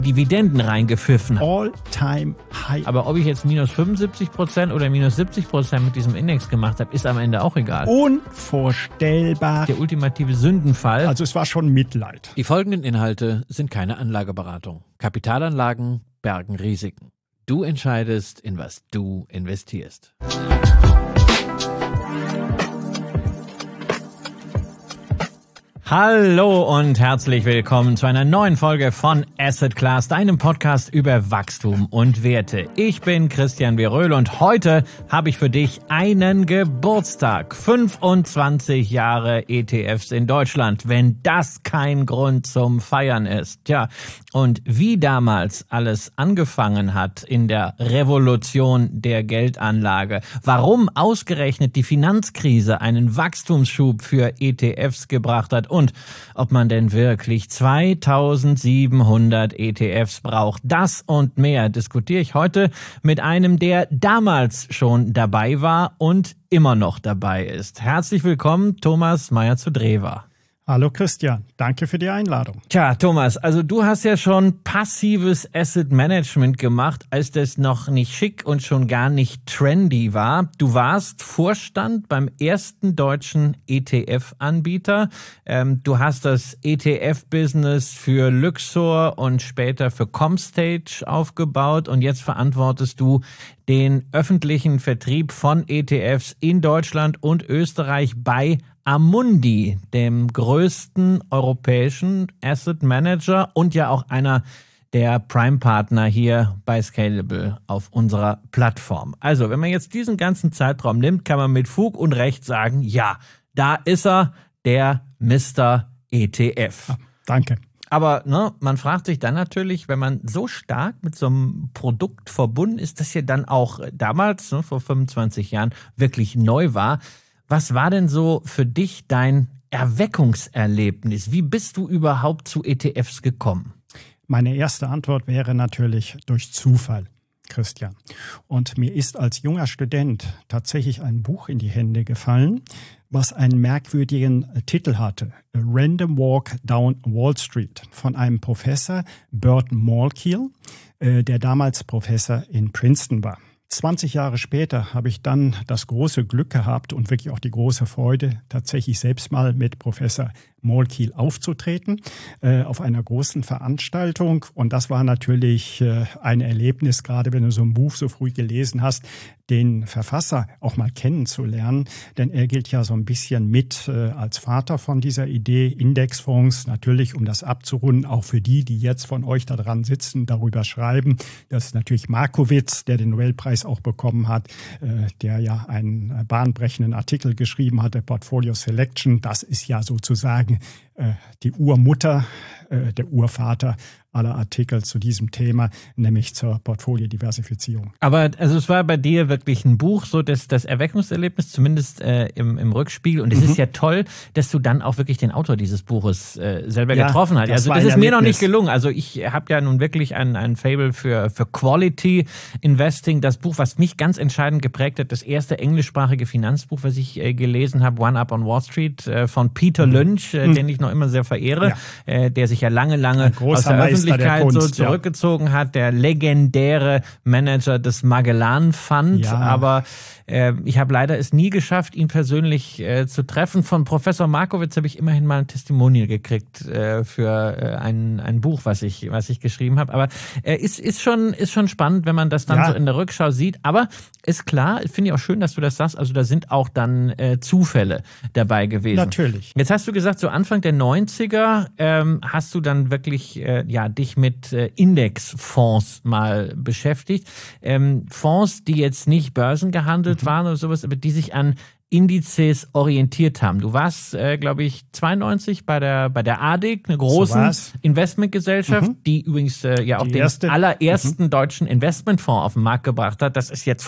Dividenden reingepfiffen. All-time high. Aber ob ich jetzt minus 75% oder minus 70% mit diesem Index gemacht habe, ist am Ende auch egal. Unvorstellbar. Der ultimative Sündenfall. Also es war schon Mitleid. Die folgenden Inhalte sind keine Anlageberatung. Kapitalanlagen bergen Risiken. Du entscheidest, in was du investierst. Hallo und herzlich willkommen zu einer neuen Folge von Asset Class, deinem Podcast über Wachstum und Werte. Ich bin Christian Beröhl und heute habe ich für dich einen Geburtstag. 25 Jahre ETFs in Deutschland, wenn das kein Grund zum Feiern ist. Tja, und wie damals alles angefangen hat in der Revolution der Geldanlage, warum ausgerechnet die Finanzkrise einen Wachstumsschub für ETFs gebracht hat und ob man denn wirklich 2700 ETFs braucht. Das und mehr diskutiere ich heute mit einem, der damals schon dabei war und immer noch dabei ist. Herzlich willkommen, Thomas Meyer zu Dreva. Hallo Christian, danke für die Einladung. Tja, Thomas, also du hast ja schon passives Asset Management gemacht, als das noch nicht schick und schon gar nicht trendy war. Du warst Vorstand beim ersten deutschen ETF-Anbieter. Du hast das ETF-Business für Luxor und später für Comstage aufgebaut und jetzt verantwortest du den öffentlichen Vertrieb von ETFs in Deutschland und Österreich bei Amundi, dem größten europäischen Asset Manager und ja auch einer der Prime-Partner hier bei Scalable auf unserer Plattform. Also, wenn man jetzt diesen ganzen Zeitraum nimmt, kann man mit Fug und Recht sagen, ja, da ist er, der Mr. ETF. Ja, danke. Aber man fragt sich dann natürlich, wenn man so stark mit so einem Produkt verbunden ist, das ja dann auch damals, vor 25 Jahren, wirklich neu war. Was war denn so für dich dein Erweckungserlebnis? Wie bist du überhaupt zu ETFs gekommen? Meine erste Antwort wäre natürlich durch Zufall, Christian. Und mir ist als junger Student tatsächlich ein Buch in die Hände gefallen, was einen merkwürdigen Titel hatte. A Random Walk Down Wall Street von einem Professor, Burton Malkiel, der damals Professor in Princeton war. 20 Jahre später habe ich dann das große Glück gehabt und wirklich auch die große Freude, tatsächlich selbst mal mit Professor Malkiel aufzutreten auf einer großen Veranstaltung. Und das war natürlich ein Erlebnis, gerade wenn du so ein Buch so früh gelesen hast, den Verfasser auch mal kennenzulernen. Denn er gilt ja so ein bisschen mit als Vater von dieser Idee, Indexfonds. Natürlich, um das abzurunden, auch für die jetzt von euch da dran sitzen, darüber schreiben. Das ist natürlich Markowitz, der den Nobelpreis auch bekommen hat, der ja einen bahnbrechenden Artikel geschrieben hat, der Portfolio Selection. Das ist ja sozusagen die Urmutter, der Urvater aller Artikel zu diesem Thema, nämlich zur Portfoliodiversifizierung. Aber also es war bei dir wirklich ein Buch, so das Erweckungserlebnis, zumindest im Rückspiegel. Und es ist ja toll, dass du dann auch wirklich den Autor dieses Buches selber getroffen hast. Also das ist mir noch nicht gelungen. Also ich habe ja nun wirklich ein Faible für Quality Investing. Das Buch, was mich ganz entscheidend geprägt hat, das erste englischsprachige Finanzbuch, was ich gelesen habe, One Up on Wall Street von Peter Lynch, den ich noch immer sehr verehre, der sich ja lange aus der Öffentlichkeit Kunst, so zurückgezogen hat, der legendäre Manager des Magellan Fund, aber ich habe leider es nie geschafft, ihn persönlich zu treffen. Von Professor Markowitz habe ich immerhin mal ein Testimonial gekriegt für ein Buch, was ich geschrieben habe. Aber ist schon spannend, wenn man das dann so in der Rückschau sieht. Aber ist klar, finde ich auch schön, dass du das sagst. Also da sind auch dann Zufälle dabei gewesen. Natürlich. Jetzt hast du gesagt, so Anfang der 90er hast du dann wirklich dich mit Indexfonds mal beschäftigt. Fonds, die jetzt nicht börsengehandelt waren oder sowas, aber die sich an Indizes orientiert haben. Du warst, glaube ich, 92 bei der ADIC, eine große Investmentgesellschaft, die übrigens auch den allerersten deutschen Investmentfonds auf den Markt gebracht hat. Das ist jetzt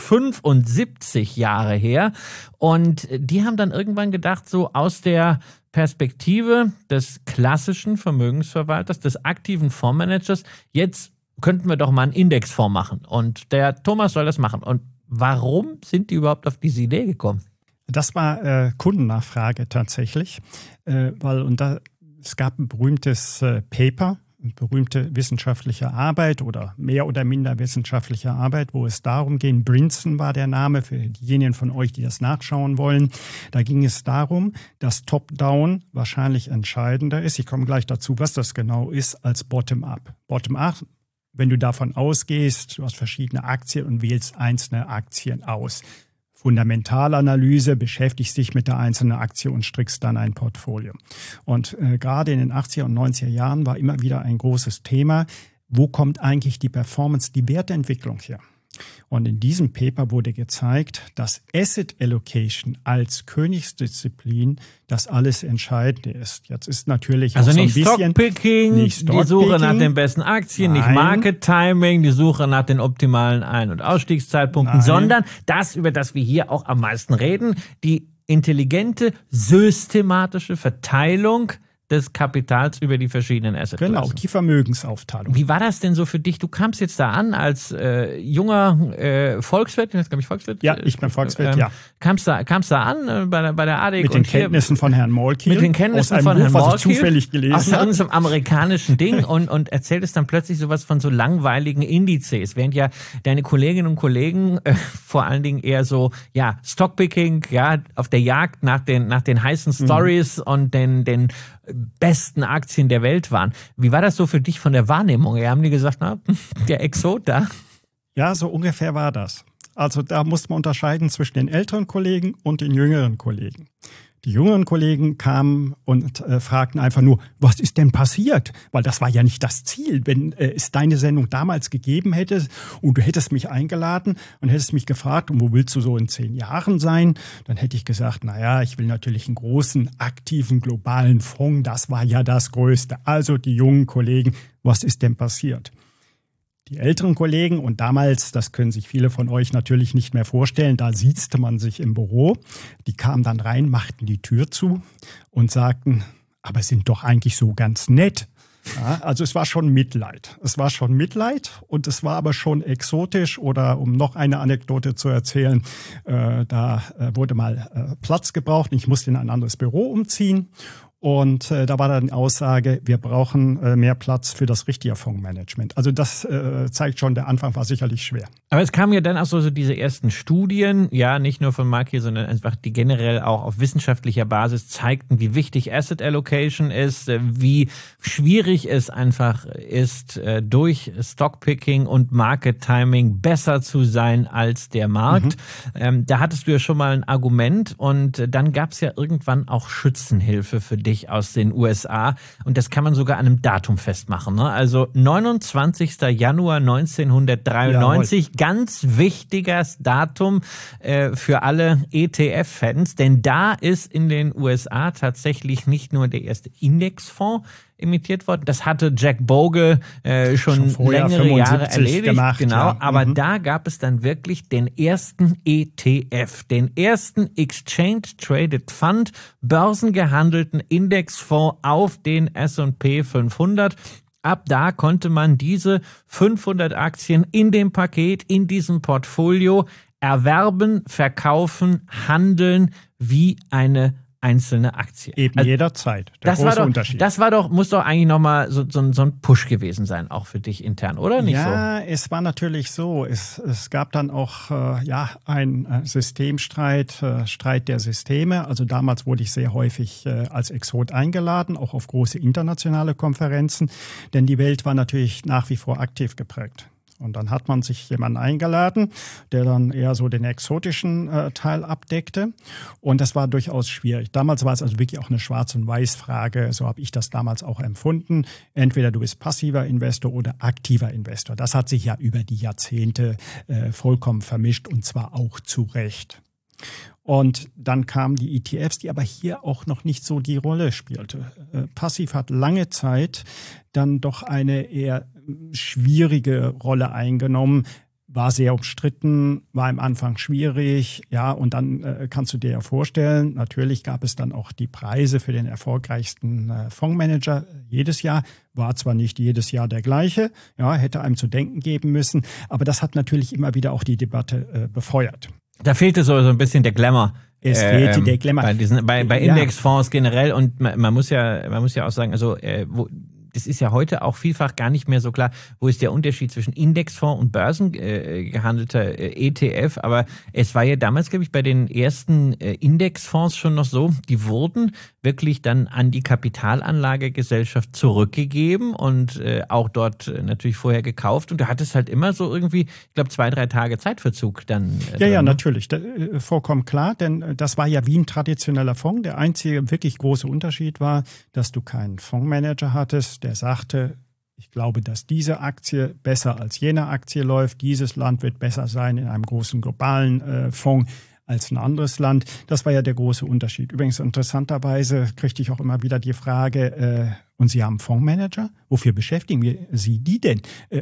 75 Jahre her. Und die haben dann irgendwann gedacht, so aus der Perspektive des klassischen Vermögensverwalters, des aktiven Fondsmanagers, jetzt könnten wir doch mal einen Indexfonds machen. Und der Thomas soll das machen. Und warum sind die überhaupt auf diese Idee gekommen? Das war Kundennachfrage tatsächlich, es gab ein berühmtes Paper berühmte wissenschaftliche Arbeit oder mehr oder minder wissenschaftliche Arbeit, wo es darum ging, Brinson war der Name für diejenigen von euch, die das nachschauen wollen. Da ging es darum, dass Top-Down wahrscheinlich entscheidender ist. Ich komme gleich dazu, was das genau ist, als Bottom-Up. Bottom-Up, wenn du davon ausgehst, du hast verschiedene Aktien und wählst einzelne Aktien aus. Fundamentalanalyse, beschäftigst dich mit der einzelnen Aktie und strickst dann ein Portfolio. Und gerade in den 80er und 90er Jahren war immer wieder ein großes Thema, wo kommt eigentlich die Performance, die Wertentwicklung her? Und in diesem Paper wurde gezeigt, dass Asset Allocation als Königsdisziplin das alles Entscheidende ist. Jetzt ist natürlich also auch so ein nicht bisschen Stockpicking, die Suche nach den besten Aktien, nicht Market Timing, die Suche nach den optimalen Ein- und Ausstiegszeitpunkten, sondern das, über das wir hier auch am meisten reden, die intelligente, systematische Verteilung des Kapitals über die verschiedenen Assetklassen. Genau, die Vermögensaufteilung. Wie war das denn so für dich? Du kamst jetzt da an als junger Volkswirt, das glaube ich Volkswirt? Ja, ich bin Volkswirt, ja. Kamst da an bei der ADEC. Mit den Kenntnissen von Herrn Molkiel. Mit den Kenntnissen von Herrn Molkiel. Was ich zufällig gelesen habe. Aus irgendeinem amerikanischen Ding und erzähltest dann plötzlich sowas von so langweiligen Indizes, während ja deine Kolleginnen und Kollegen vor allen Dingen eher so, ja, Stockpicking, ja, auf der Jagd nach den heißen Stories und den besten Aktien der Welt waren. Wie war das so für dich von der Wahrnehmung? Ja, haben die gesagt, na, der Exot da? Ja, so ungefähr war das. Also da musste man unterscheiden zwischen den älteren Kollegen und den jüngeren Kollegen. Die jüngeren Kollegen kamen und fragten einfach nur, was ist denn passiert? Weil das war ja nicht das Ziel. Wenn es deine Sendung damals gegeben hätte und du hättest mich eingeladen und hättest mich gefragt, und wo willst du so in 10 Jahren sein? Dann hätte ich gesagt, naja, ich will natürlich einen großen, aktiven, globalen Fonds. Das war ja das Größte. Also die jungen Kollegen, was ist denn passiert? Die älteren Kollegen, und damals, das können sich viele von euch natürlich nicht mehr vorstellen, da siezte man sich im Büro, die kamen dann rein, machten die Tür zu und sagten, aber sind doch eigentlich so ganz nett. Ja, also es war schon Mitleid. Es war schon Mitleid und es war aber schon exotisch. Oder um noch eine Anekdote zu erzählen, da wurde mal Platz gebraucht. Ich musste in ein anderes Büro umziehen. Und da war dann die Aussage, wir brauchen mehr Platz für das richtige Fondsmanagement. Also das zeigt schon, der Anfang war sicherlich schwer. Aber es kamen ja dann auch so diese ersten Studien, ja, nicht nur von Mark hier, sondern einfach die generell auch auf wissenschaftlicher Basis zeigten, wie wichtig Asset Allocation ist, wie schwierig es einfach ist, durch Stockpicking und Market Timing besser zu sein als der Markt. Da hattest du ja schon mal ein Argument und dann gab es ja irgendwann auch Schützenhilfe für dich aus den USA und das kann man sogar an einem Datum festmachen. Ne? Also 29. Januar 1993, jawohl. Ganz wichtiges Datum für alle ETF-Fans, denn da ist in den USA tatsächlich nicht nur der erste Indexfonds emittiert worden. Das hatte Jack Bogle schon längere Jahre erledigt. Gemacht, genau, ja. Aber da gab es dann wirklich den ersten ETF, den ersten Exchange Traded Fund, börsengehandelten Indexfonds auf den S&P 500. Ab da konnte man diese 500 Aktien in dem Paket, in diesem Portfolio erwerben, verkaufen, handeln wie eine einzelne Aktie. Eben also, jederzeit. Der große Unterschied. Das war doch, muss doch eigentlich nochmal so ein Push gewesen sein, auch für dich intern, oder nicht so? Ja, es war natürlich so. Es gab dann auch einen Systemstreit, Streit der Systeme. Also damals wurde ich sehr häufig als Exot eingeladen, auch auf große internationale Konferenzen, denn die Welt war natürlich nach wie vor aktiv geprägt. Und dann hat man sich jemanden eingeladen, der dann eher so den exotischen Teil abdeckte. Und das war durchaus schwierig. Damals war es also wirklich auch eine Schwarz- und Weiß-Frage. So habe ich das damals auch empfunden. Entweder du bist passiver Investor oder aktiver Investor. Das hat sich ja über die Jahrzehnte vollkommen vermischt und zwar auch zu Recht. Und dann kamen die ETFs, die aber hier auch noch nicht so die Rolle spielte. Passiv hat lange Zeit dann doch eine eher schwierige Rolle eingenommen, war sehr umstritten, war am Anfang schwierig, ja, und dann kannst du dir ja vorstellen, natürlich gab es dann auch die Preise für den erfolgreichsten Fondsmanager jedes Jahr, war zwar nicht jedes Jahr der gleiche, ja, hätte einem zu denken geben müssen, aber das hat natürlich immer wieder auch die Debatte befeuert. Da fehlte so ein bisschen der Glamour. Es fehlte der Glamour. Bei Indexfonds generell und man muss ja auch sagen, also das ist ja heute auch vielfach gar nicht mehr so klar, wo ist der Unterschied zwischen Indexfonds und börsengehandelter ETF. Aber es war ja damals, glaube ich, bei den ersten Indexfonds schon noch so, die wurden wirklich dann an die Kapitalanlagegesellschaft zurückgegeben und auch dort natürlich vorher gekauft. Und du hattest halt immer so irgendwie, ich glaube, 2-3 Tage Zeitverzug dann. Ja, natürlich. Vollkommen klar, denn das war ja wie ein traditioneller Fonds. Der einzige wirklich große Unterschied war, dass du keinen Fondsmanager hattest, der sagte, ich glaube, dass diese Aktie besser als jene Aktie läuft. Dieses Land wird besser sein in einem großen globalen Fonds als ein anderes Land. Das war ja der große Unterschied. Übrigens, interessanterweise kriegte ich auch immer wieder die Frage, und Sie haben Fondsmanager? Wofür beschäftigen wir Sie die denn?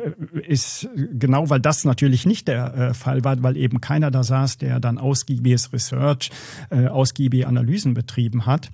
Ist genau, weil das natürlich nicht der Fall war, weil eben keiner da saß, der dann ausgiebiges Research, ausgiebige Analysen betrieben hat.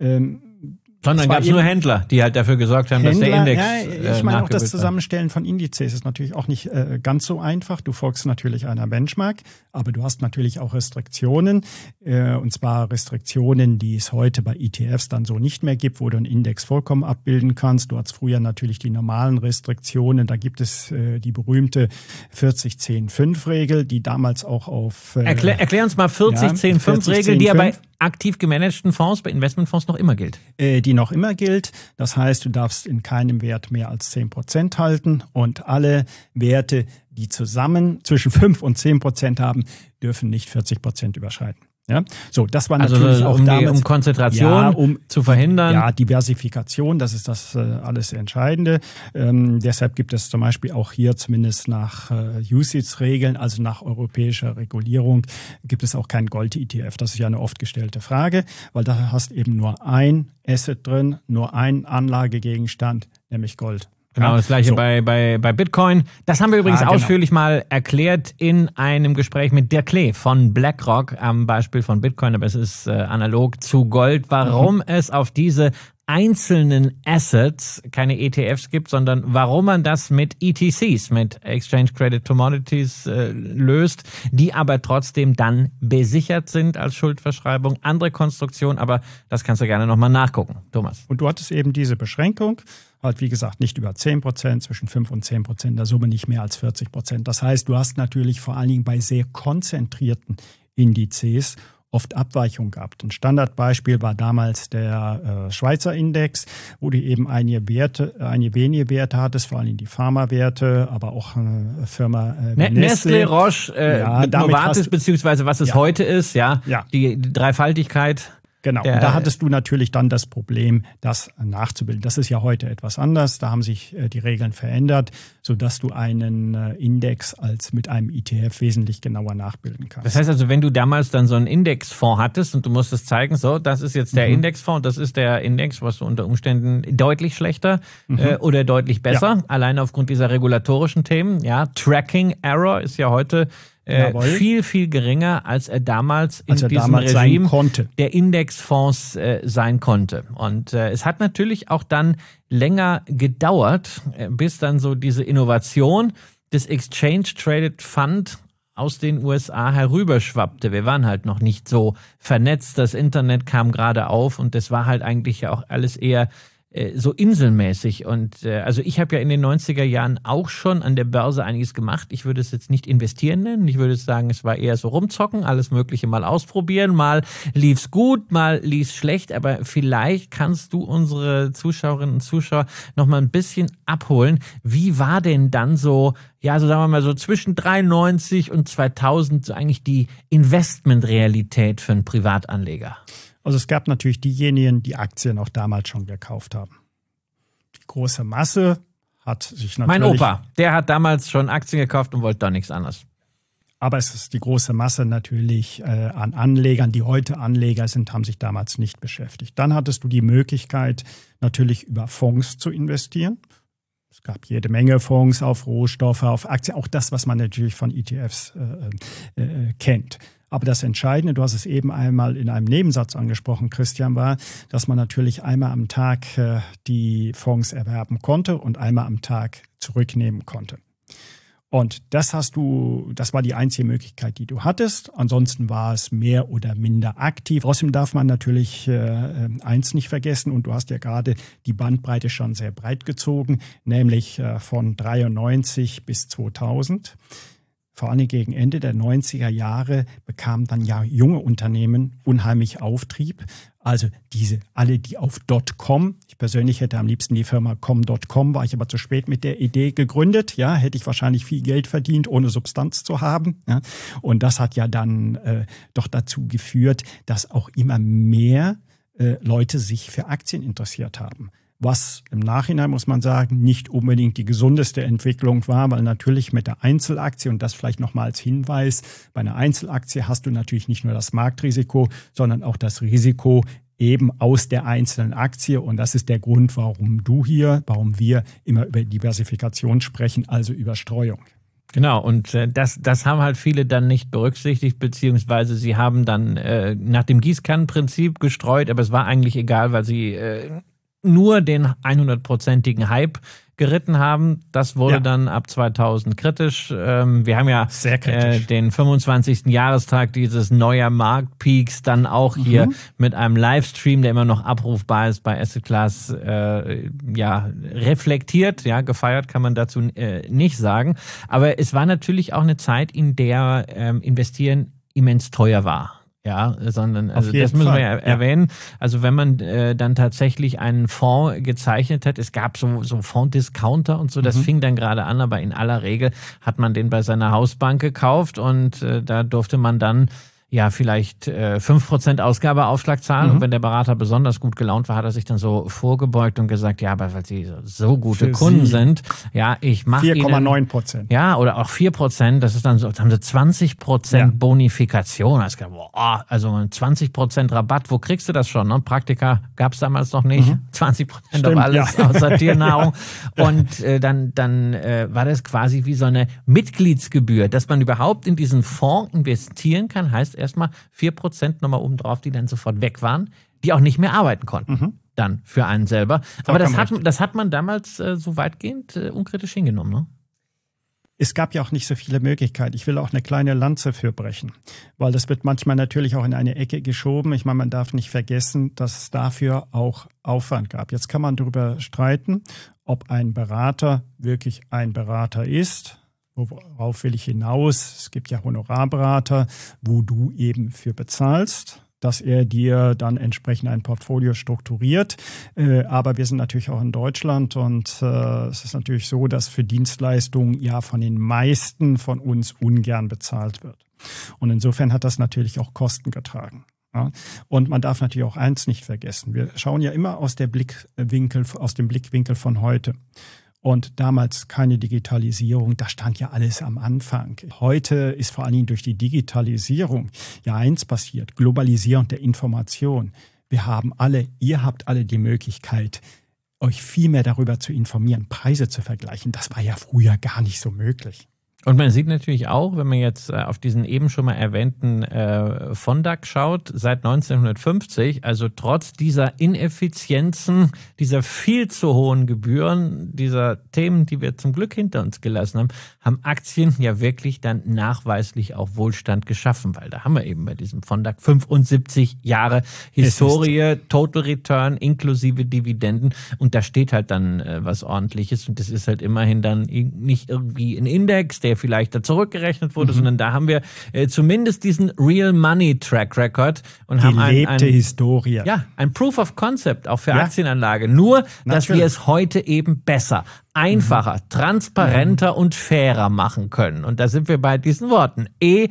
Sondern gab es nur Händler, die halt dafür gesorgt haben, dass der Index ich meine, auch das Zusammenstellen von Indizes ist natürlich auch nicht ganz so einfach. Du folgst natürlich einer Benchmark, aber du hast natürlich auch Restriktionen. Und zwar Restriktionen, die es heute bei ETFs dann so nicht mehr gibt, wo du einen Index vollkommen abbilden kannst. Du hattest früher natürlich die normalen Restriktionen. Da gibt es die berühmte 40-10-5-Regel, die damals auch auf... Erklär uns mal 40-10-5-Regel, die ja bei aktiv gemanagten Fonds, bei Investmentfonds noch immer gilt. Die noch immer gilt. Das heißt, du darfst in keinem Wert mehr als 10% halten und alle Werte, die zusammen zwischen 5 und 10% haben, dürfen nicht 40% überschreiten. Ja, so, das war natürlich also, auch damals, um Konzentration zu verhindern. Ja, Diversifikation, das ist das alles Entscheidende. Deshalb gibt es zum Beispiel auch hier zumindest nach UCITS-Regeln, also nach europäischer Regulierung, gibt es auch kein Gold-ETF. Das ist ja eine oft gestellte Frage, weil da hast eben nur ein Asset drin, nur einen Anlagegegenstand, nämlich Gold. Genau, das gleiche bei Bitcoin. Das haben wir übrigens ausführlich mal erklärt in einem Gespräch mit Dirk Klee von BlackRock am Beispiel von Bitcoin, aber es ist analog zu Gold, warum es auf diese einzelnen Assets keine ETFs gibt, sondern warum man das mit ETCs, mit Exchange Traded Commodities löst, die aber trotzdem dann besichert sind als Schuldverschreibung. Andere Konstruktion, aber das kannst du gerne nochmal nachgucken, Thomas. Und du hattest eben diese Beschränkung, halt wie gesagt nicht über 10%, zwischen 5 und 10%, der Summe nicht mehr als 40%. Das heißt, du hast natürlich vor allen Dingen bei sehr konzentrierten Indizes oft Abweichungen gehabt. Ein Standardbeispiel war damals der Schweizer Index, wo du eben einige wenige Werte hattest, vor allem die Pharmawerte, aber auch eine Firma Nestlé, Roche, Novartis, beziehungsweise was es heute ist, die Dreifaltigkeit. Genau, und da hattest du natürlich dann das Problem, das nachzubilden. Das ist ja heute etwas anders. Da haben sich die Regeln verändert, sodass du einen Index als mit einem ETF wesentlich genauer nachbilden kannst. Das heißt also, wenn du damals dann so einen Indexfonds hattest und du musstest zeigen, so, das ist jetzt der Indexfonds, das ist der Index, was du unter Umständen deutlich schlechter oder deutlich besser, allein aufgrund dieser regulatorischen Themen. Ja, Tracking Error ist ja heute viel, viel geringer, als er damals in diesem Regime der Indexfonds sein konnte. Und es hat natürlich auch dann länger gedauert, bis dann so diese Innovation des Exchange Traded Fund aus den USA herüberschwappte. Wir waren halt noch nicht so vernetzt, das Internet kam gerade auf und das war halt eigentlich ja auch alles eher so inselmäßig. Und also ich habe ja in den 90er Jahren auch schon an der Börse einiges gemacht. Ich würde es jetzt nicht investieren nennen. Ich würde sagen, es war eher so rumzocken, alles Mögliche mal ausprobieren. Mal lief's gut, mal lief's schlecht. Aber vielleicht kannst du unsere Zuschauerinnen und Zuschauer noch mal ein bisschen abholen. Wie war denn dann so, ja, so sagen wir mal so zwischen 93 und 2000 so eigentlich die Investmentrealität für einen Privatanleger? Also es gab natürlich diejenigen, die Aktien auch damals schon gekauft haben. Die große Masse hat sich natürlich... Mein Opa, der hat damals schon Aktien gekauft und wollte da nichts anderes. Aber es ist die große Masse natürlich an Anlegern, die heute Anleger sind, haben sich damals nicht beschäftigt. Dann hattest du die Möglichkeit, natürlich über Fonds zu investieren. Es gab jede Menge Fonds auf Rohstoffe, auf Aktien, auch das, was man natürlich von ETFs kennt. Aber das Entscheidende, du hast es eben einmal in einem Nebensatz angesprochen, Christian, war, dass man natürlich einmal am Tag die Fonds erwerben konnte und einmal am Tag zurücknehmen konnte. Und das war die einzige Möglichkeit, die du hattest. Ansonsten war es mehr oder minder aktiv. Trotzdem darf man natürlich eins nicht vergessen, und du hast ja gerade die Bandbreite schon sehr breit gezogen, nämlich von 93 bis 2000. Vor allem gegen Ende der 90er Jahre bekamen dann ja junge Unternehmen unheimlich Auftrieb. Also alle, die auf .com, ich persönlich hätte am liebsten die Firma com.com, war ich aber zu spät mit der Idee gegründet. Ja, hätte ich wahrscheinlich viel Geld verdient, ohne Substanz zu haben. Ja, und das hat ja dann doch dazu geführt, dass auch immer mehr Leute sich für Aktien interessiert haben. Was im Nachhinein, muss man sagen, nicht unbedingt die gesundeste Entwicklung war, weil natürlich mit der Einzelaktie, und das vielleicht nochmal als Hinweis, bei einer Einzelaktie hast du natürlich nicht nur das Marktrisiko, sondern auch das Risiko eben aus der einzelnen Aktie. Und das ist der Grund, warum wir immer über Diversifikation sprechen, also über Streuung. Genau, und das haben halt viele dann nicht berücksichtigt, beziehungsweise sie haben dann nach dem Gießkannenprinzip gestreut, aber es war eigentlich egal, weil sie nur den 100%igen Hype geritten haben. Das wurde dann ab 2000 kritisch. Wir haben ja den 25. Jahrestag dieses neuer Marktpeaks dann auch hier mit einem Livestream, der immer noch abrufbar ist bei Asset Class, reflektiert. Ja, gefeiert kann man dazu nicht sagen. Aber es war natürlich auch eine Zeit, in der Investieren immens teuer war. Ja, sondern also das müssen wir ja erwähnen. Also wenn man dann tatsächlich einen Fonds gezeichnet hat, es gab so Fonds-Discounter und so, das fing dann gerade an, aber in aller Regel hat man den bei seiner Hausbank gekauft und da durfte man dann vielleicht 5% Ausgabeaufschlag zahlen. Und wenn der Berater besonders gut gelaunt war, hat er sich dann so vorgebeugt und gesagt, ja, aber weil Sie so gute Kunden sind, ich mache 4,9%. Ja, oder auch 4%, das ist dann so, haben Sie 20% Bonifikation. Also 20% Rabatt, wo kriegst du das schon? Ne? Praktika gab es damals noch nicht. 20% auf alles außer Tiernahrung. Und dann war das quasi wie so eine Mitgliedsgebühr, dass man überhaupt in diesen Fonds investieren kann, heißt erstmal 4% nochmal oben drauf, die dann sofort weg waren, die auch nicht mehr arbeiten konnten. Dann für einen selber. Aber das hat man damals so weitgehend unkritisch hingenommen, ne? Es gab ja auch nicht so viele Möglichkeiten. Ich will auch eine kleine Lanze für brechen, weil das wird manchmal natürlich auch in eine Ecke geschoben. Ich meine, man darf nicht vergessen, dass es dafür auch Aufwand gab. Jetzt kann man darüber streiten, ob ein Berater wirklich ein Berater ist. Worauf will ich hinaus? Es gibt ja Honorarberater, wo du eben für bezahlst, dass er dir dann entsprechend ein Portfolio strukturiert. Aber wir sind natürlich auch in Deutschland und es ist natürlich so, dass für Dienstleistungen ja von den meisten von uns ungern bezahlt wird. Und insofern hat das natürlich auch Kosten getragen. Ja? Und man darf natürlich auch eins nicht vergessen. Wir schauen ja immer aus dem Blickwinkel von heute. Und damals keine Digitalisierung, da stand ja alles am Anfang. Heute ist vor allen Dingen durch die Digitalisierung eins passiert, Globalisierung der Information. Ihr habt alle die Möglichkeit, euch viel mehr darüber zu informieren, Preise zu vergleichen. Das war ja früher gar nicht so möglich. Und man sieht natürlich auch, wenn man jetzt auf diesen eben schon mal erwähnten Fondac schaut, seit 1950, also trotz dieser Ineffizienzen, dieser viel zu hohen Gebühren, dieser Themen, die wir zum Glück hinter uns gelassen haben Aktien ja wirklich dann nachweislich auch Wohlstand geschaffen, weil da haben wir eben bei diesem Fondac 75 Jahre Historie, Total Return inklusive Dividenden und da steht halt dann was Ordentliches und das ist halt immerhin dann nicht irgendwie ein Index, der vielleicht da zurückgerechnet wurde, sondern da haben wir zumindest diesen Real Money Track Record und haben gelebte Historie. Ja, ein Proof of Concept auch für Aktienanlage. Nur, dass wir es heute eben besser, einfacher, transparenter und fairer machen können. Und da sind wir bei diesen Worten.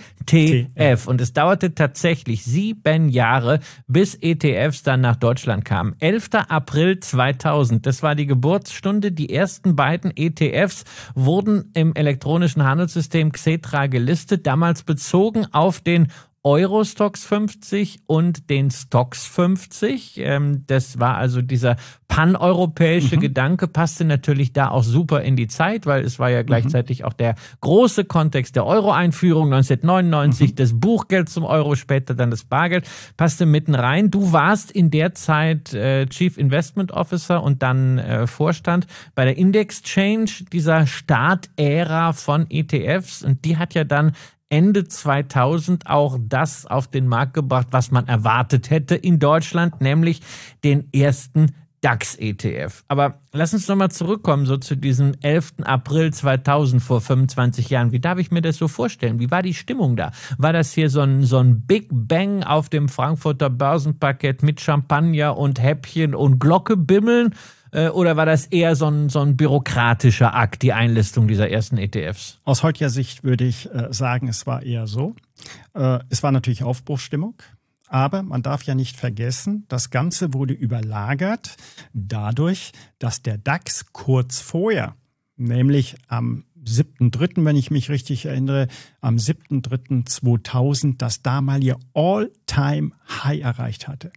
ETF. Und es dauerte tatsächlich 7 Jahre, bis ETFs dann nach Deutschland kamen. 11. April 2000, das war die Geburtsstunde. Die ersten beiden ETFs wurden im elektronischen Handelssystem Xetra gelistet, damals bezogen auf den Eurostoxx 50 und den Stoxx 50. Das war also dieser paneuropäische Gedanke, passte natürlich da auch super in die Zeit, weil es war ja gleichzeitig auch der große Kontext der Euro-Einführung 1999, das Buchgeld zum Euro, später dann das Bargeld, passte mitten rein. Du warst in der Zeit Chief Investment Officer und dann Vorstand bei der Indexchange, dieser Startära von ETFs, und die hat ja dann Ende 2000 auch das auf den Markt gebracht, was man erwartet hätte in Deutschland, nämlich den ersten DAX-ETF. Aber lass uns nochmal zurückkommen, so zu diesem 11. April 2000 vor 25 Jahren. Wie darf ich mir das so vorstellen? Wie war die Stimmung da? War das hier so ein Big Bang auf dem Frankfurter Börsenparkett mit Champagner und Häppchen und Glockebimmeln? Oder war das eher so ein bürokratischer Akt, die Einlistung dieser ersten ETFs? Aus heutiger Sicht würde ich sagen, es war eher so. Es war natürlich Aufbruchsstimmung, aber man darf ja nicht vergessen, das Ganze wurde überlagert dadurch, dass der DAX kurz vorher, nämlich am 7.3., wenn ich mich richtig erinnere, am 7.3.2000 das damalige All-Time-High erreicht hatte.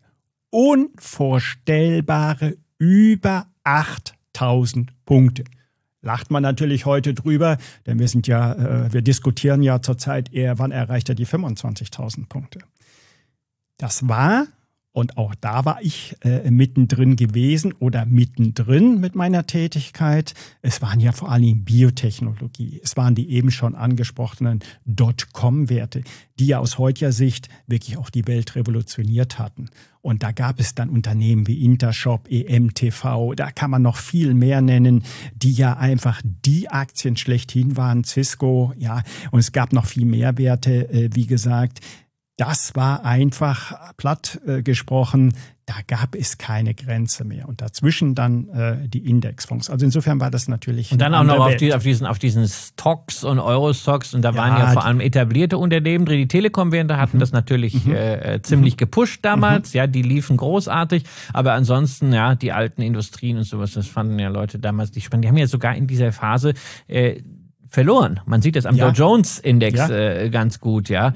Unvorstellbare über 8.000 Punkte. Lacht man natürlich heute drüber, denn wir diskutieren ja zurzeit eher, wann erreicht er die 25.000 Punkte. Das war, und auch da war ich mittendrin gewesen oder mittendrin mit meiner Tätigkeit. Es waren ja vor allem Biotechnologie. Es waren die eben schon angesprochenen Dotcom-Werte, die ja aus heutiger Sicht wirklich auch die Welt revolutioniert hatten. Und da gab es dann Unternehmen wie Intershop, EMTV, da kann man noch viel mehr nennen, die ja einfach die Aktien schlechthin waren, Cisco, ja, und es gab noch viel mehr Werte, wie gesagt. Das war einfach platt gesprochen, da gab es keine Grenze mehr. Und dazwischen dann die Indexfonds. Also insofern war das natürlich. Und dann auch noch auf diesen Stocks und Eurostoxx. Und da waren ja vor allem etablierte Unternehmen drin. Die Telekom-Werte hatten das natürlich ziemlich gepusht damals. Ja, die liefen großartig. Aber ansonsten, ja, die alten Industrien und sowas, das fanden ja Leute damals nicht spannend. Die haben ja sogar in dieser Phase verloren. Man sieht das am Dow Jones Index ganz gut, ja.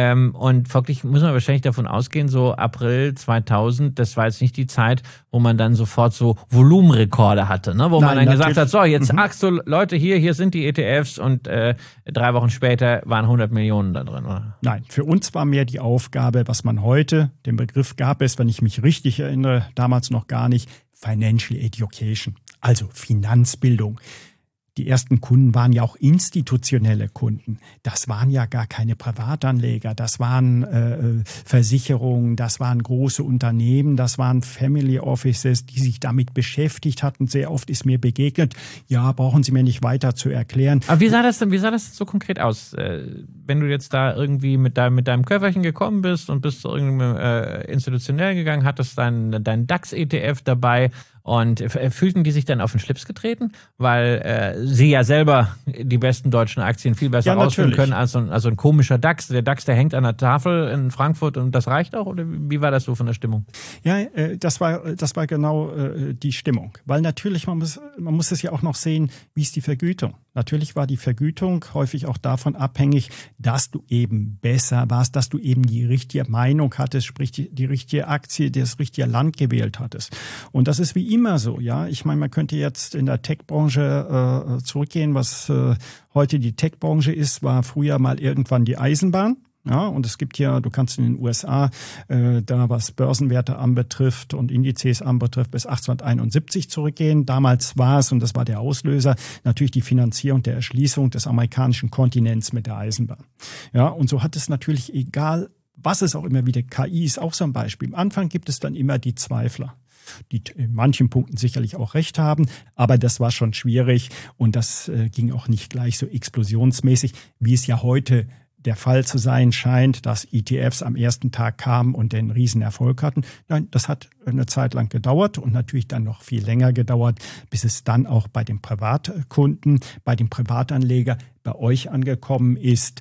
Und folglich muss man wahrscheinlich davon ausgehen, so April 2000, das war jetzt nicht die Zeit, wo man dann sofort so Volumenrekorde hatte, ne? Wo man dann gesagt hat, so, jetzt sagst du, Leute, hier sind die ETFs, und 3 Wochen später waren 100 Millionen da drin, oder? Nein, für uns war mehr die Aufgabe, was man heute, den Begriff gab es, wenn ich mich richtig erinnere, damals noch gar nicht, Financial Education, also Finanzbildung. Die ersten Kunden waren ja auch institutionelle Kunden. Das waren ja gar keine Privatanleger. Das waren Versicherungen, das waren große Unternehmen, das waren Family Offices, die sich damit beschäftigt hatten. Sehr oft ist mir begegnet, ja, brauchen Sie mir nicht weiter zu erklären. Aber wie sah das denn so konkret aus? Wenn du jetzt da irgendwie mit deinem Köfferchen gekommen bist und bist irgendwie institutionell gegangen, hattest dein DAX-ETF dabei, und fühlten die sich dann auf den Schlips getreten? Weil sie ja selber die besten deutschen Aktien viel besser ausführen können als so ein komischer DAX. Der DAX, der hängt an der Tafel in Frankfurt und das reicht auch? Oder wie war das so von der Stimmung? Ja, das war genau die Stimmung. Weil natürlich, man muss es ja auch noch sehen, wie ist die Vergütung? Natürlich war die Vergütung häufig auch davon abhängig, dass du eben besser warst, dass du eben die richtige Meinung hattest, sprich die richtige Aktie, das richtige Land gewählt hattest. Und das ist wie immer so, ja. Ich meine, man könnte jetzt in der Tech-Branche zurückgehen. Was heute die Tech-Branche ist, war früher mal irgendwann die Eisenbahn. Ja, und es gibt ja, du kannst in den USA da, was Börsenwerte anbetrifft und Indizes anbetrifft, bis 1871 zurückgehen. Damals war es, und das war der Auslöser, natürlich die Finanzierung der Erschließung des amerikanischen Kontinents mit der Eisenbahn. Ja, und so hat es natürlich, egal was es auch immer wieder, KI ist auch so ein Beispiel. Am Anfang gibt es dann immer die Zweifler, die in manchen Punkten sicherlich auch recht haben, aber das war schon schwierig und das ging auch nicht gleich so explosionsmäßig, wie es ja heute der Fall zu sein scheint, dass ETFs am ersten Tag kamen und den Riesenerfolg hatten. Nein, das hat eine Zeit lang gedauert und natürlich dann noch viel länger gedauert, bis es dann auch bei den Privatkunden, bei dem Privatanleger, bei euch angekommen ist.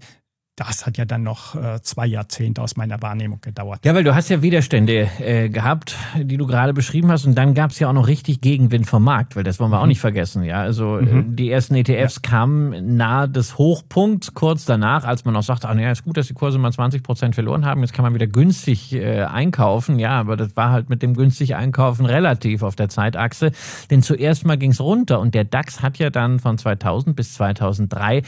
das hat ja dann noch 2 Jahrzehnte aus meiner Wahrnehmung gedauert. Ja, weil du hast ja Widerstände gehabt, die du gerade beschrieben hast. Und dann gab es ja auch noch richtig Gegenwind vom Markt, weil das wollen wir auch nicht vergessen. Ja, also die ersten ETFs kamen nahe des Hochpunkts, kurz danach, als man auch sagte, ist gut, dass die Kurse mal 20% verloren haben. Jetzt kann man wieder günstig einkaufen. Ja, aber das war halt mit dem günstig Einkaufen relativ auf der Zeitachse. Denn zuerst mal ging es runter. Und der DAX hat ja dann von 2000 bis 2003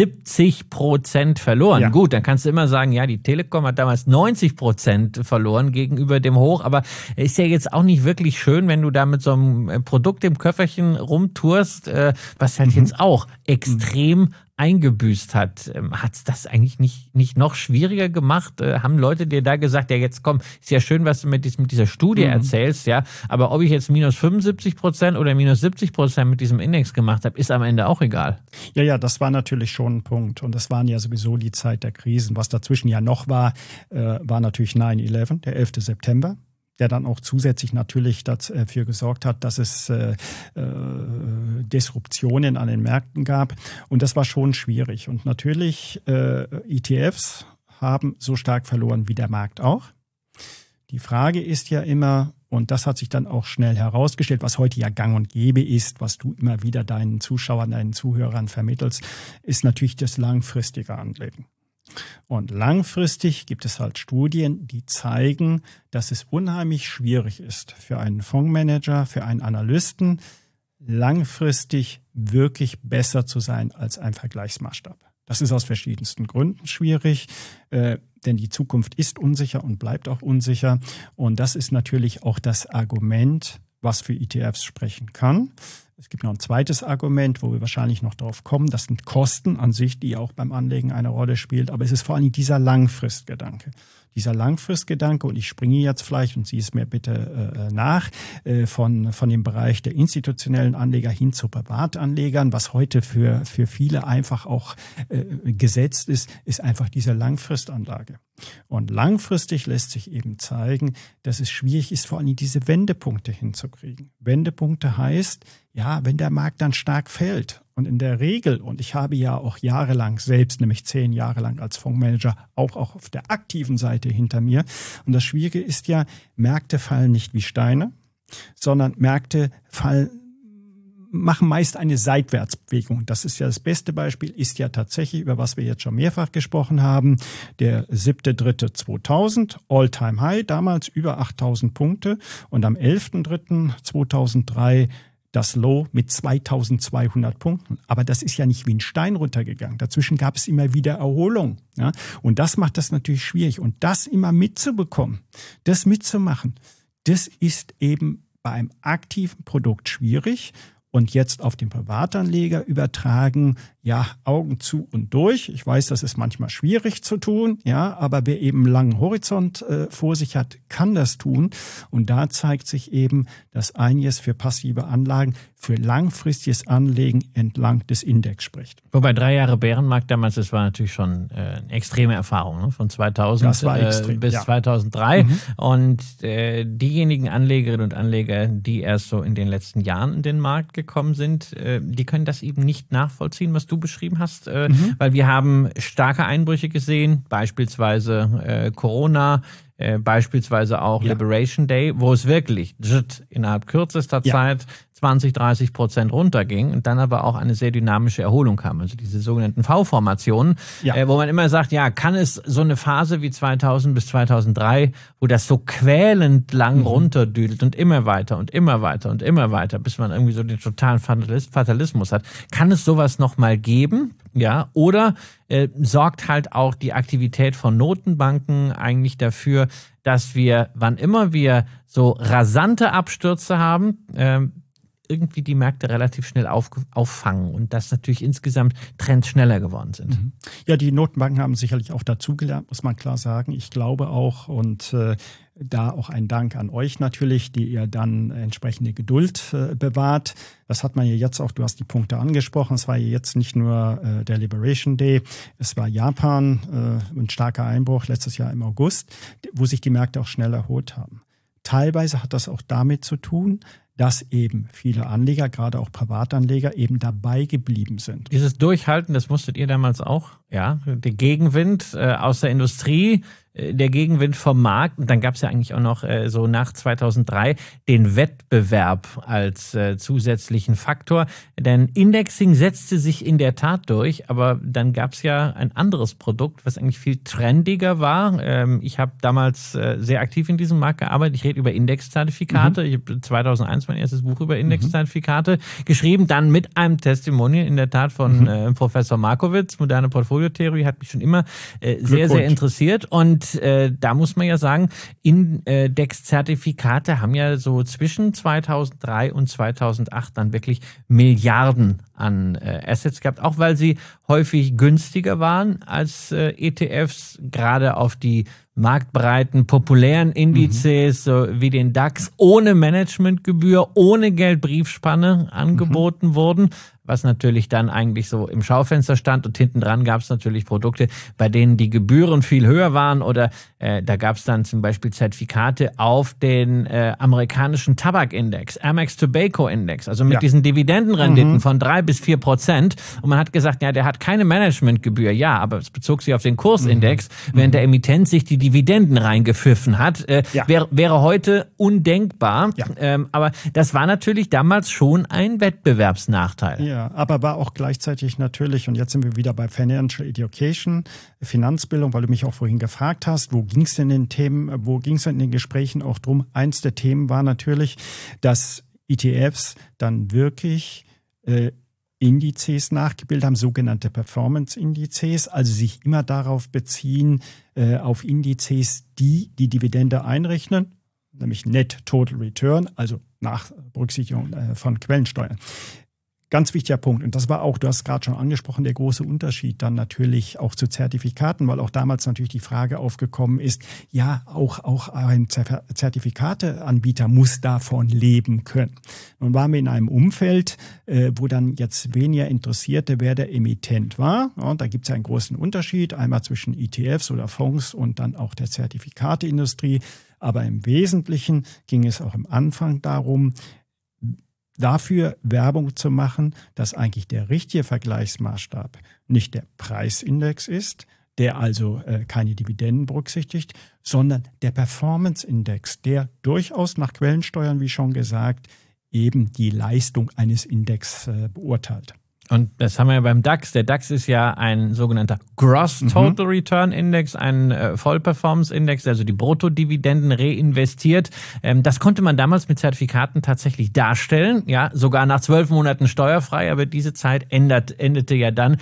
70% verloren. Ja. Gut, dann kannst du immer sagen, ja, die Telekom hat damals 90% verloren gegenüber dem Hoch, aber ist ja jetzt auch nicht wirklich schön, wenn du da mit so einem Produkt im Köfferchen rumtourst, was halt jetzt auch extrem eingebüßt hat. Hat es das eigentlich nicht noch schwieriger gemacht? Haben Leute dir da gesagt, ja jetzt komm, ist ja schön, was du mit dieser Studie erzählst, ja, aber ob ich jetzt minus 75% oder minus 70% mit diesem Index gemacht habe, ist am Ende auch egal. Ja, das war natürlich schon ein Punkt und das waren ja sowieso die Zeit der Krisen. Was dazwischen ja noch war natürlich 9/11, der 11. September. Der dann auch zusätzlich natürlich dafür gesorgt hat, dass es Disruptionen an den Märkten gab. Und das war schon schwierig. Und natürlich, ETFs haben so stark verloren wie der Markt auch. Die Frage ist ja immer, und das hat sich dann auch schnell herausgestellt, was heute ja gang und gäbe ist, was du immer wieder deinen Zuschauern, deinen Zuhörern vermittelst, ist natürlich das langfristige Anlegen. Und langfristig gibt es halt Studien, die zeigen, dass es unheimlich schwierig ist für einen Fondsmanager, für einen Analysten, langfristig wirklich besser zu sein als ein Vergleichsmaßstab. Das ist aus verschiedensten Gründen schwierig, denn die Zukunft ist unsicher und bleibt auch unsicher. Und das ist natürlich auch das Argument, was für ETFs sprechen kann. Es gibt noch ein zweites Argument, wo wir wahrscheinlich noch drauf kommen. Das sind Kosten an sich, die auch beim Anlegen eine Rolle spielt. Aber es ist vor allem dieser Langfristgedanke. Dieser Langfristgedanke, und ich springe jetzt vielleicht, und sieh es mir bitte nach, von dem Bereich der institutionellen Anleger hin zu Privatanlegern, was heute für viele einfach auch gesetzt ist einfach diese Langfristanlage. Und langfristig lässt sich eben zeigen, dass es schwierig ist, vor allem diese Wendepunkte hinzukriegen. Wendepunkte heißt, ja, wenn der Markt dann stark fällt und in der Regel, und ich habe ja auch jahrelang selbst, nämlich 10 Jahre lang als Fondsmanager, auch auf der aktiven Seite hinter mir. Und das Schwierige ist ja, Märkte fallen nicht wie Steine, sondern Märkte machen meist eine Seitwärtsbewegung. Das ist ja das beste Beispiel, ist ja tatsächlich, über was wir jetzt schon mehrfach gesprochen haben, der 7.3.2000, All-Time High, damals über 8.000 Punkte und am 11.3.2003 das Low mit 2.200 Punkten. Aber das ist ja nicht wie ein Stein runtergegangen. Dazwischen gab es immer wieder Erholung. Ja? Und das macht das natürlich schwierig. Und das immer mitzubekommen, das mitzumachen, das ist eben bei einem aktiven Produkt schwierig. Und jetzt auf den Privatanleger übertragen, ja, Augen zu und durch. Ich weiß, das ist manchmal schwierig zu tun, ja, aber wer eben einen langen Horizont vor sich hat, kann das tun. Und da zeigt sich eben, dass einiges für passive Anlagen, für langfristiges Anlegen entlang des Index spricht. Wobei 3 Jahre Bärenmarkt damals, das war natürlich schon eine extreme Erfahrung, ne? Von 2000 bis 2003. Und diejenigen Anlegerinnen und Anleger, die erst so in den letzten Jahren in den Markt gekommen sind, die können das eben nicht nachvollziehen, was du beschrieben hast, weil wir haben starke Einbrüche gesehen, beispielsweise Corona, beispielsweise auch Liberation Day, wo es wirklich innerhalb kürzester Zeit 20-30% runterging und dann aber auch eine sehr dynamische Erholung kam. Also diese sogenannten V-Formationen, wo man immer sagt, ja, kann es so eine Phase wie 2000 bis 2003, wo das so quälend lang runterdüdelt und immer weiter und immer weiter und immer weiter, bis man irgendwie so den totalen Fatalismus hat. Kann es sowas nochmal geben? Ja, oder sorgt halt auch die Aktivität von Notenbanken eigentlich dafür, dass wir, wann immer wir so rasante Abstürze haben, irgendwie die Märkte relativ schnell auffangen und dass natürlich insgesamt Trends schneller geworden sind. Ja, die Notenbanken haben sicherlich auch dazugelernt, muss man klar sagen. Ich glaube auch, und da auch ein Dank an euch natürlich, die ihr dann entsprechende Geduld bewahrt. Das hat man ja jetzt auch, du hast die Punkte angesprochen, es war ja jetzt nicht nur der Liberation Day, es war Japan, ein starker Einbruch letztes Jahr im August, wo sich die Märkte auch schnell erholt haben. Teilweise hat das auch damit zu tun, dass eben viele Anleger, gerade auch Privatanleger, eben dabei geblieben sind. Dieses Durchhalten, das musstet ihr damals auch, ja, der Gegenwind aus der Industrie, der Gegenwind vom Markt. Und dann gab es ja eigentlich auch noch so nach 2003 den Wettbewerb als zusätzlichen Faktor. Denn Indexing setzte sich in der Tat durch, aber dann gab es ja ein anderes Produkt, was eigentlich viel trendiger war. Ich habe damals sehr aktiv in diesem Markt gearbeitet. Ich rede über Indexzertifikate. Ich habe 2001 mein erstes Buch über Indexzertifikate geschrieben, dann mit einem Testimonial in der Tat von Professor Markowitz. Moderne Portfoliotheorie hat mich schon immer sehr, sehr interessiert. Und da muss man ja sagen, Indexzertifikate haben ja so zwischen 2003 und 2008 dann wirklich Milliarden an Assets gehabt, auch weil sie häufig günstiger waren als ETFs, gerade auf die marktbreiten, populären Indizes, so wie den DAX, ohne Managementgebühr, ohne Geldbriefspanne angeboten wurden, was natürlich dann eigentlich so im Schaufenster stand. Und hinten dran gab es natürlich Produkte, bei denen die Gebühren viel höher waren, oder da gab es dann zum Beispiel Zertifikate auf den amerikanischen Tabakindex, Amex Tobacco Index, also mit diesen Dividendenrenditen von 3-4%. Und man hat gesagt, ja, der hat keine Managementgebühr. Ja, aber es bezog sich auf den Kursindex, während der Emittent sich die Dividenden reingepfiffen hat. Wäre heute undenkbar. Aber das war natürlich damals schon ein Wettbewerbsnachteil. Ja, aber war auch gleichzeitig natürlich, und jetzt sind wir wieder bei Financial Education, Finanzbildung, weil du mich auch vorhin gefragt hast, wo ging es denn in den Themen, wo ging es denn in den Gesprächen auch drum? Eins der Themen war natürlich, dass ETFs dann wirklich Indizes nachgebildet haben, sogenannte Performance-Indizes, also sich immer darauf beziehen, auf Indizes, die die Dividende einrechnen, nämlich Net Total Return, also nach Berücksichtigung von Quellensteuern. Ganz wichtiger Punkt. Und das war auch, du hast gerade schon angesprochen, der große Unterschied dann natürlich auch zu Zertifikaten, weil auch damals natürlich die Frage aufgekommen ist, ja, auch ein Zertifikateanbieter muss davon leben können. Nun waren wir in einem Umfeld, wo dann jetzt weniger interessierte, wer der Emittent war. Und da gibt es ja einen großen Unterschied, einmal zwischen ETFs oder Fonds und dann auch der Zertifikateindustrie. Aber im Wesentlichen ging es auch am Anfang darum, dafür Werbung zu machen, dass eigentlich der richtige Vergleichsmaßstab nicht der Preisindex ist, der also keine Dividenden berücksichtigt, sondern der Performance-Index, der durchaus nach Quellensteuern, wie schon gesagt, eben die Leistung eines Index beurteilt. Und das haben wir ja beim DAX. Der DAX ist ja ein sogenannter Gross Total Return Index, ein Vollperformance-Index, also die Bruttodividenden reinvestiert. Das konnte man damals mit Zertifikaten tatsächlich darstellen, ja, sogar nach 12 Monaten steuerfrei, aber diese Zeit endete ja dann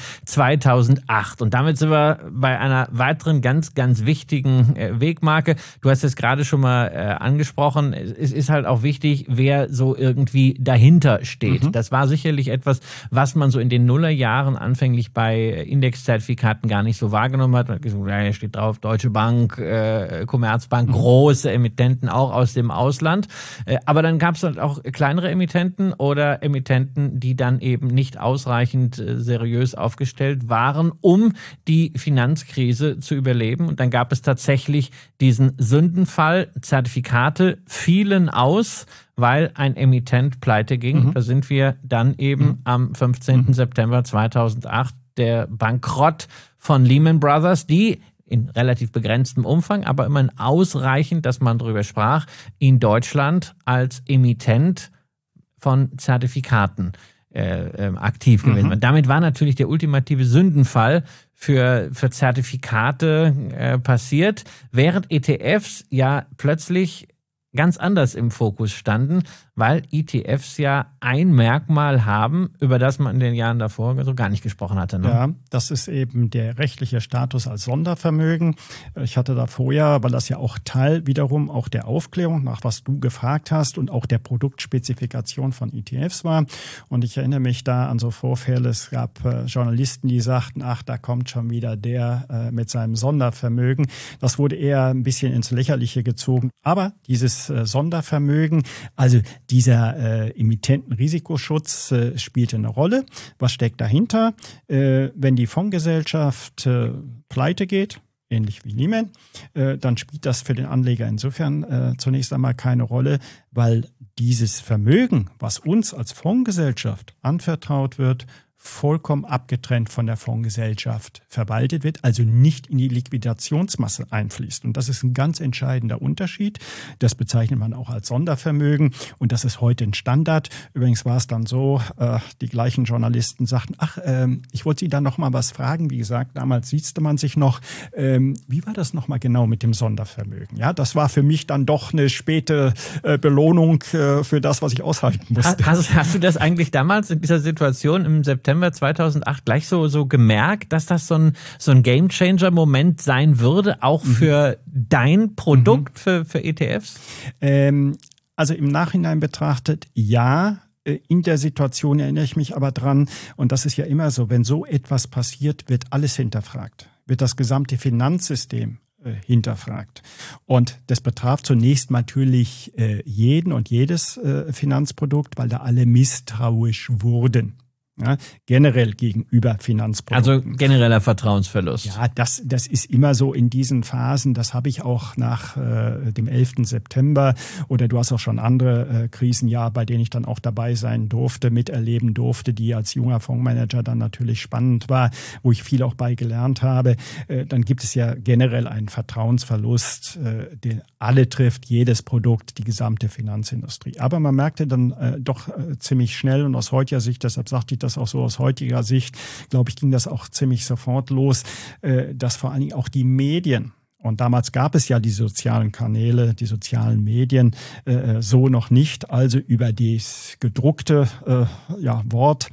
2008. Und damit sind wir bei einer weiteren ganz, ganz wichtigen Wegmarke. Du hast es gerade schon mal angesprochen. Es ist halt auch wichtig, wer so irgendwie dahinter steht. Das war sicherlich etwas, was man so in den Nullerjahren anfänglich bei Indexzertifikaten gar nicht so wahrgenommen hat. Man hat gesagt, ja, hier steht drauf Deutsche Bank, Commerzbank, große Emittenten auch aus dem Ausland. Aber dann gab es halt auch kleinere Emittenten oder Emittenten, die dann eben nicht ausreichend seriös aufgestellt waren, um die Finanzkrise zu überleben. Und dann gab es tatsächlich diesen Sündenfall. Zertifikate fielen aus, weil ein Emittent pleite ging. Da sind wir dann eben am 15. September 2008, der Bankrott von Lehman Brothers, die in relativ begrenztem Umfang, aber immerhin ausreichend, dass man darüber sprach, in Deutschland als Emittent von Zertifikaten aktiv gewesen war. Damit war natürlich der ultimative Sündenfall für Zertifikate passiert, während ETFs ja plötzlich ganz anders im Fokus standen, weil ETFs ja ein Merkmal haben, über das man in den Jahren davor so gar nicht gesprochen hatte. Ne? Ja, das ist eben der rechtliche Status als Sondervermögen. Ich hatte da vorher, weil das ja auch Teil wiederum auch der Aufklärung, nach was du gefragt hast, und auch der Produktspezifikation von ETFs war. Und ich erinnere mich da an so Vorfälle, es gab Journalisten, die sagten, ach, da kommt schon wieder der mit seinem Sondervermögen. Das wurde eher ein bisschen ins Lächerliche gezogen. Aber dieses Sondervermögen, also dieser Emittentenrisikoschutz spielte eine Rolle. Was steckt dahinter? Wenn die Fondsgesellschaft pleite geht, ähnlich wie Lehman, dann spielt das für den Anleger insofern zunächst einmal keine Rolle, weil dieses Vermögen, was uns als Fondsgesellschaft anvertraut wird, vollkommen abgetrennt von der Fondsgesellschaft verwaltet wird, also nicht in die Liquidationsmasse einfließt. Und das ist ein ganz entscheidender Unterschied. Das bezeichnet man auch als Sondervermögen und das ist heute ein Standard. Übrigens war es dann so, die gleichen Journalisten sagten, ich wollte Sie da noch mal was fragen. Wie gesagt, damals siezte man sich noch. Wie war das noch mal genau mit dem Sondervermögen? Ja, das war für mich dann doch eine späte Belohnung für das, was ich aushalten musste. Hast du das eigentlich damals in dieser Situation im September 2008 gleich so gemerkt, dass das so ein Game-Changer-Moment sein würde, auch für dein Produkt, für ETFs? Also im Nachhinein betrachtet, ja. In der Situation erinnere ich mich aber dran, und das ist ja immer so, wenn so etwas passiert, wird alles hinterfragt, wird das gesamte Finanzsystem hinterfragt. Und das betraf zunächst natürlich jeden und jedes Finanzprodukt, weil da alle misstrauisch wurden. Ja, generell gegenüber Finanzprodukten. Also genereller Vertrauensverlust. Ja, das ist immer so in diesen Phasen. Das habe ich auch nach dem 11. September oder du hast auch schon andere Krisen, ja, bei denen ich dann auch dabei sein durfte, miterleben durfte, die als junger Fondsmanager dann natürlich spannend war, wo ich viel auch bei gelernt habe. Dann gibt es ja generell einen Vertrauensverlust, den alle trifft, jedes Produkt, die gesamte Finanzindustrie. Aber man merkte dann doch ziemlich schnell und aus heutiger Sicht, deshalb sagte ich das auch so aus heutiger Sicht, glaube ich, ging das auch ziemlich sofort los, dass vor allen Dingen auch die Medien, und damals gab es ja die sozialen Kanäle, die sozialen Medien so noch nicht. Also über das gedruckte Wort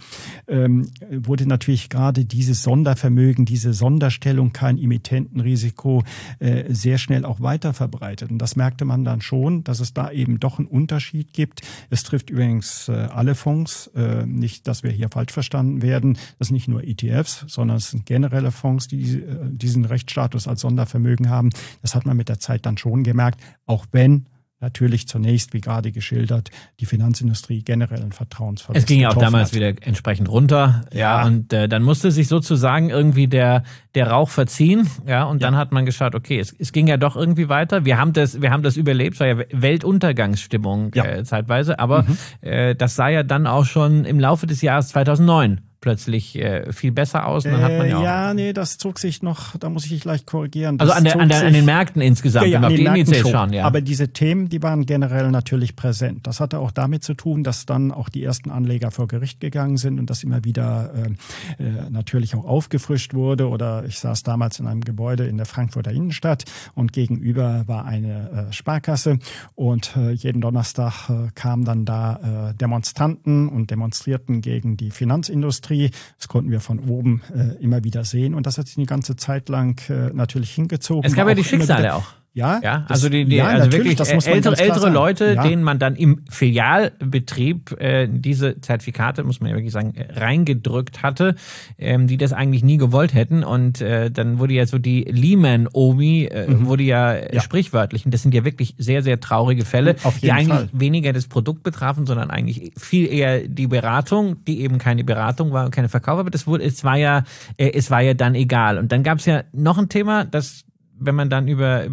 wurde natürlich gerade dieses Sondervermögen, diese Sonderstellung, kein Emittentenrisiko, sehr schnell auch weiter verbreitet. Und das merkte man dann schon, dass es da eben doch einen Unterschied gibt. Es trifft übrigens alle Fonds, nicht, dass wir hier falsch verstanden werden. Das sind nicht nur ETFs, sondern es sind generelle Fonds, die diesen Rechtsstatus als Sondervermögen haben. Das hat man mit der Zeit dann schon gemerkt, auch wenn natürlich zunächst, wie gerade geschildert, die Finanzindustrie generell einen Vertrauensverlust. Es ging ja auch damals wieder entsprechend runter, ja, und dann musste sich sozusagen irgendwie der Rauch verziehen, ja, und dann hat man geschaut, okay, es ging ja doch irgendwie weiter. Wir haben das überlebt, es war ja Weltuntergangsstimmung zeitweise, aber das sah ja dann auch schon im Laufe des Jahres 2009 plötzlich viel besser aus. Und dann hat man ja auch das zog sich noch, da muss ich dich gleich korrigieren. Das also an den Märkten insgesamt, wenn wir auf die Indizes schauen. Ja. Aber diese Themen, die waren generell natürlich präsent. Das hatte auch damit zu tun, dass dann auch die ersten Anleger vor Gericht gegangen sind und das immer wieder natürlich auch aufgefrischt wurde. Oder ich saß damals in einem Gebäude in der Frankfurter Innenstadt und gegenüber war eine Sparkasse und jeden Donnerstag kamen dann da Demonstranten und demonstrierten gegen die Finanzindustrie. Das konnten wir von oben immer wieder sehen. Und das hat sich die ganze Zeit lang natürlich hingezogen. Es gab ja die Schicksale auch. Ja, also also wirklich ältere Leute, denen man dann im Filialbetrieb diese Zertifikate, muss man ja wirklich sagen, reingedrückt hatte, die das eigentlich nie gewollt hätten. Und dann wurde ja so die Lehman-Omi, wurde ja sprichwörtlich. Und das sind ja wirklich sehr, sehr traurige Fälle, die eigentlich weniger das Produkt betrafen, sondern eigentlich viel eher die Beratung, die eben keine Beratung war und keine Verkauf. Aber es war ja dann egal. Und dann gab es ja noch ein Thema, das wenn man dann über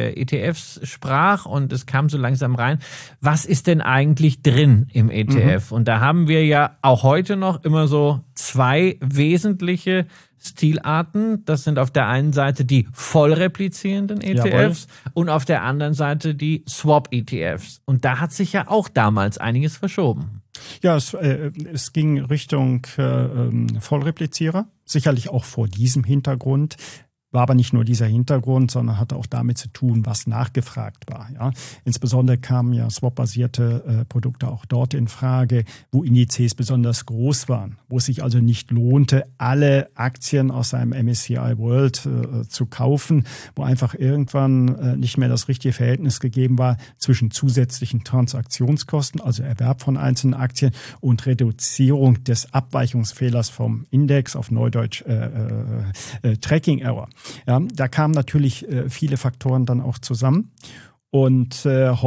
ETFs sprach und es kam so langsam rein, was ist denn eigentlich drin im ETF? Und da haben wir ja auch heute noch immer so zwei wesentliche Stilarten. Das sind auf der einen Seite die voll replizierenden ETFs und auf der anderen Seite die Swap-ETFs. Und da hat sich ja auch damals einiges verschoben. Ja, es ging Richtung Vollreplizierer, sicherlich auch vor diesem Hintergrund. War aber nicht nur dieser Hintergrund, sondern hatte auch damit zu tun, was nachgefragt war. Ja. Insbesondere kamen ja swap-basierte Produkte auch dort in Frage, wo Indizes besonders groß waren, wo es sich also nicht lohnte, alle Aktien aus einem MSCI World zu kaufen, wo einfach irgendwann nicht mehr das richtige Verhältnis gegeben war zwischen zusätzlichen Transaktionskosten, also Erwerb von einzelnen Aktien und Reduzierung des Abweichungsfehlers vom Index, auf Neudeutsch Tracking Error. Ja, da kamen natürlich viele Faktoren dann auch zusammen. Und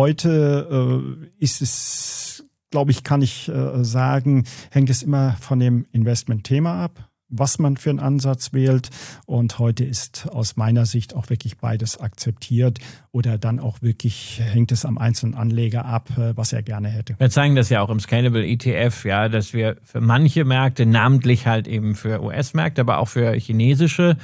heute ist es, glaube ich, kann ich sagen, hängt es immer von dem Investmentthema ab. was man für einen Ansatz wählt. Und heute ist aus meiner Sicht auch wirklich beides akzeptiert oder dann auch wirklich hängt es am einzelnen Anleger ab, was er gerne hätte. Wir zeigen das ja auch im Scalable ETF, ja, dass wir für manche Märkte, namentlich halt eben für US-Märkte, aber auch für chinesische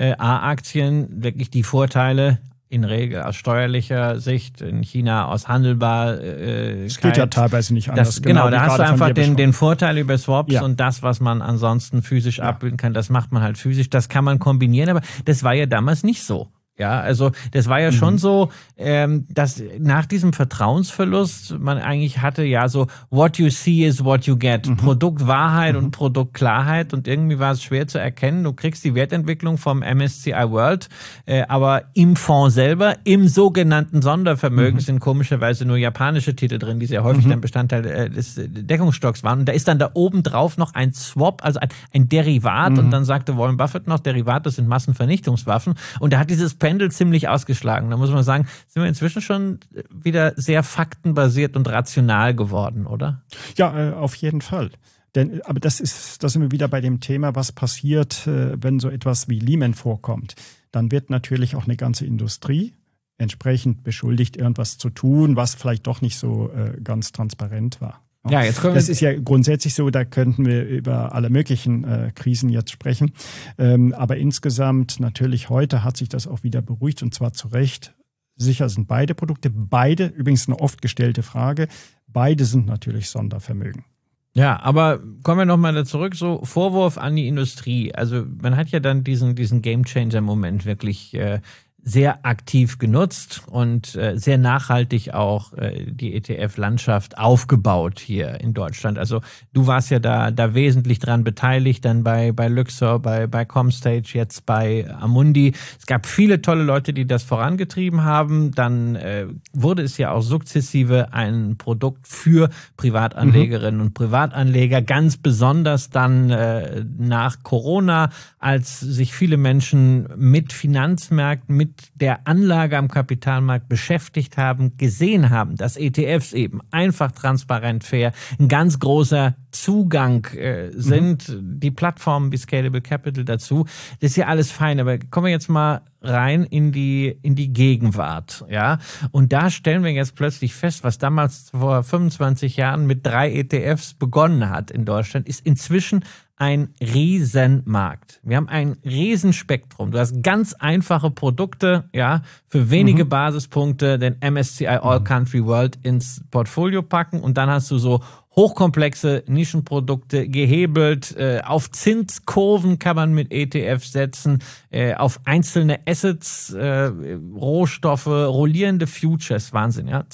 A-Aktien wirklich die Vorteile in Regel aus steuerlicher Sicht, in China aus handelbar. Es geht ja teilweise nicht anders. Genau, da hast du einfach den Vorteil über Swaps und das, was man ansonsten physisch abbilden kann, das macht man halt physisch. Das kann man kombinieren, aber das war ja damals nicht so. Ja, also das war ja schon so, dass nach diesem Vertrauensverlust man eigentlich hatte ja so what you see is what you get. Produktwahrheit und Produktklarheit und irgendwie war es schwer zu erkennen. Du kriegst die Wertentwicklung vom MSCI World, aber im Fonds selber, im sogenannten Sondervermögen sind komischerweise nur japanische Titel drin, die sehr häufig dann Bestandteil des Deckungsstocks waren. Und da ist dann da oben drauf noch ein Swap, also ein Derivat und dann sagte Warren Buffett noch, Derivate sind Massenvernichtungswaffen und da hat dieses Pendel ziemlich ausgeschlagen. Da muss man sagen, sind wir inzwischen schon wieder sehr faktenbasiert und rational geworden, oder? Ja, auf jeden Fall. Aber da sind wir wieder bei dem Thema, was passiert, wenn so etwas wie Lehman vorkommt. Dann wird natürlich auch eine ganze Industrie entsprechend beschuldigt, irgendwas zu tun, was vielleicht doch nicht so ganz transparent war. Ja, jetzt kommen das ist ja grundsätzlich so, da könnten wir über alle möglichen Krisen jetzt sprechen. Aber insgesamt natürlich heute hat sich das auch wieder beruhigt und zwar zu Recht. Sicher sind beide Produkte, übrigens eine oft gestellte Frage, beide sind natürlich Sondervermögen. Ja, aber kommen wir nochmal da zurück, so Vorwurf an die Industrie. Also man hat ja dann diesen Game-Changer-Moment wirklich sehr aktiv genutzt und sehr nachhaltig auch die ETF-Landschaft aufgebaut hier in Deutschland. Also du warst ja da wesentlich dran beteiligt, dann bei Luxor, bei Comstage, jetzt bei Amundi. Es gab viele tolle Leute, die das vorangetrieben haben. Dann wurde es ja auch sukzessive ein Produkt für Privatanlegerinnen und Privatanleger, ganz besonders dann nach Corona, als sich viele Menschen mit Finanzmärkten, mit der Anlage am Kapitalmarkt beschäftigt haben, gesehen haben, dass ETFs eben einfach, transparent, fair, ein ganz großer Zugang sind, die Plattformen wie Scalable Capital dazu. Das ist ja alles fein, aber kommen wir jetzt mal rein in die Gegenwart, ja. Und da stellen wir jetzt plötzlich fest, was damals vor 25 Jahren mit 3 ETFs begonnen hat in Deutschland, ist inzwischen ein Riesenmarkt. Wir haben ein Riesenspektrum. Du hast ganz einfache Produkte, ja, für wenige Basispunkte den MSCI All Country World ins Portfolio packen und dann hast du so hochkomplexe Nischenprodukte gehebelt. Auf Zinskurven kann man mit ETFs setzen, auf einzelne Assets, Rohstoffe, rollierende Futures. Wahnsinn, ja.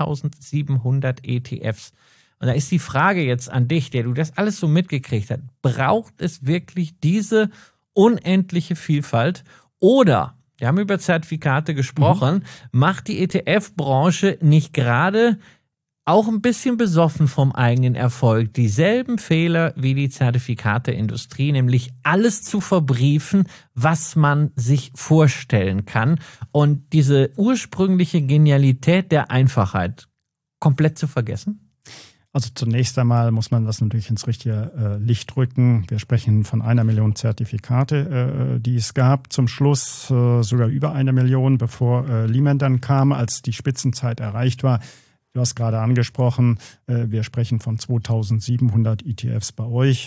2700 ETFs. Und da ist die Frage jetzt an dich, der du das alles so mitgekriegt hast. Braucht es wirklich diese unendliche Vielfalt? Oder, wir haben über Zertifikate gesprochen, macht die ETF-Branche nicht gerade auch ein bisschen besoffen vom eigenen Erfolg dieselben Fehler wie die Zertifikateindustrie, nämlich alles zu verbriefen, was man sich vorstellen kann und diese ursprüngliche Genialität der Einfachheit komplett zu vergessen? Also zunächst einmal muss man das natürlich ins richtige Licht rücken. Wir sprechen von 1 Million Zertifikate, die es gab. Zum Schluss sogar über 1 Million, bevor Lehman dann kam, als die Spitzenzeit erreicht war. Du hast gerade angesprochen, wir sprechen von 2700 ETFs bei euch.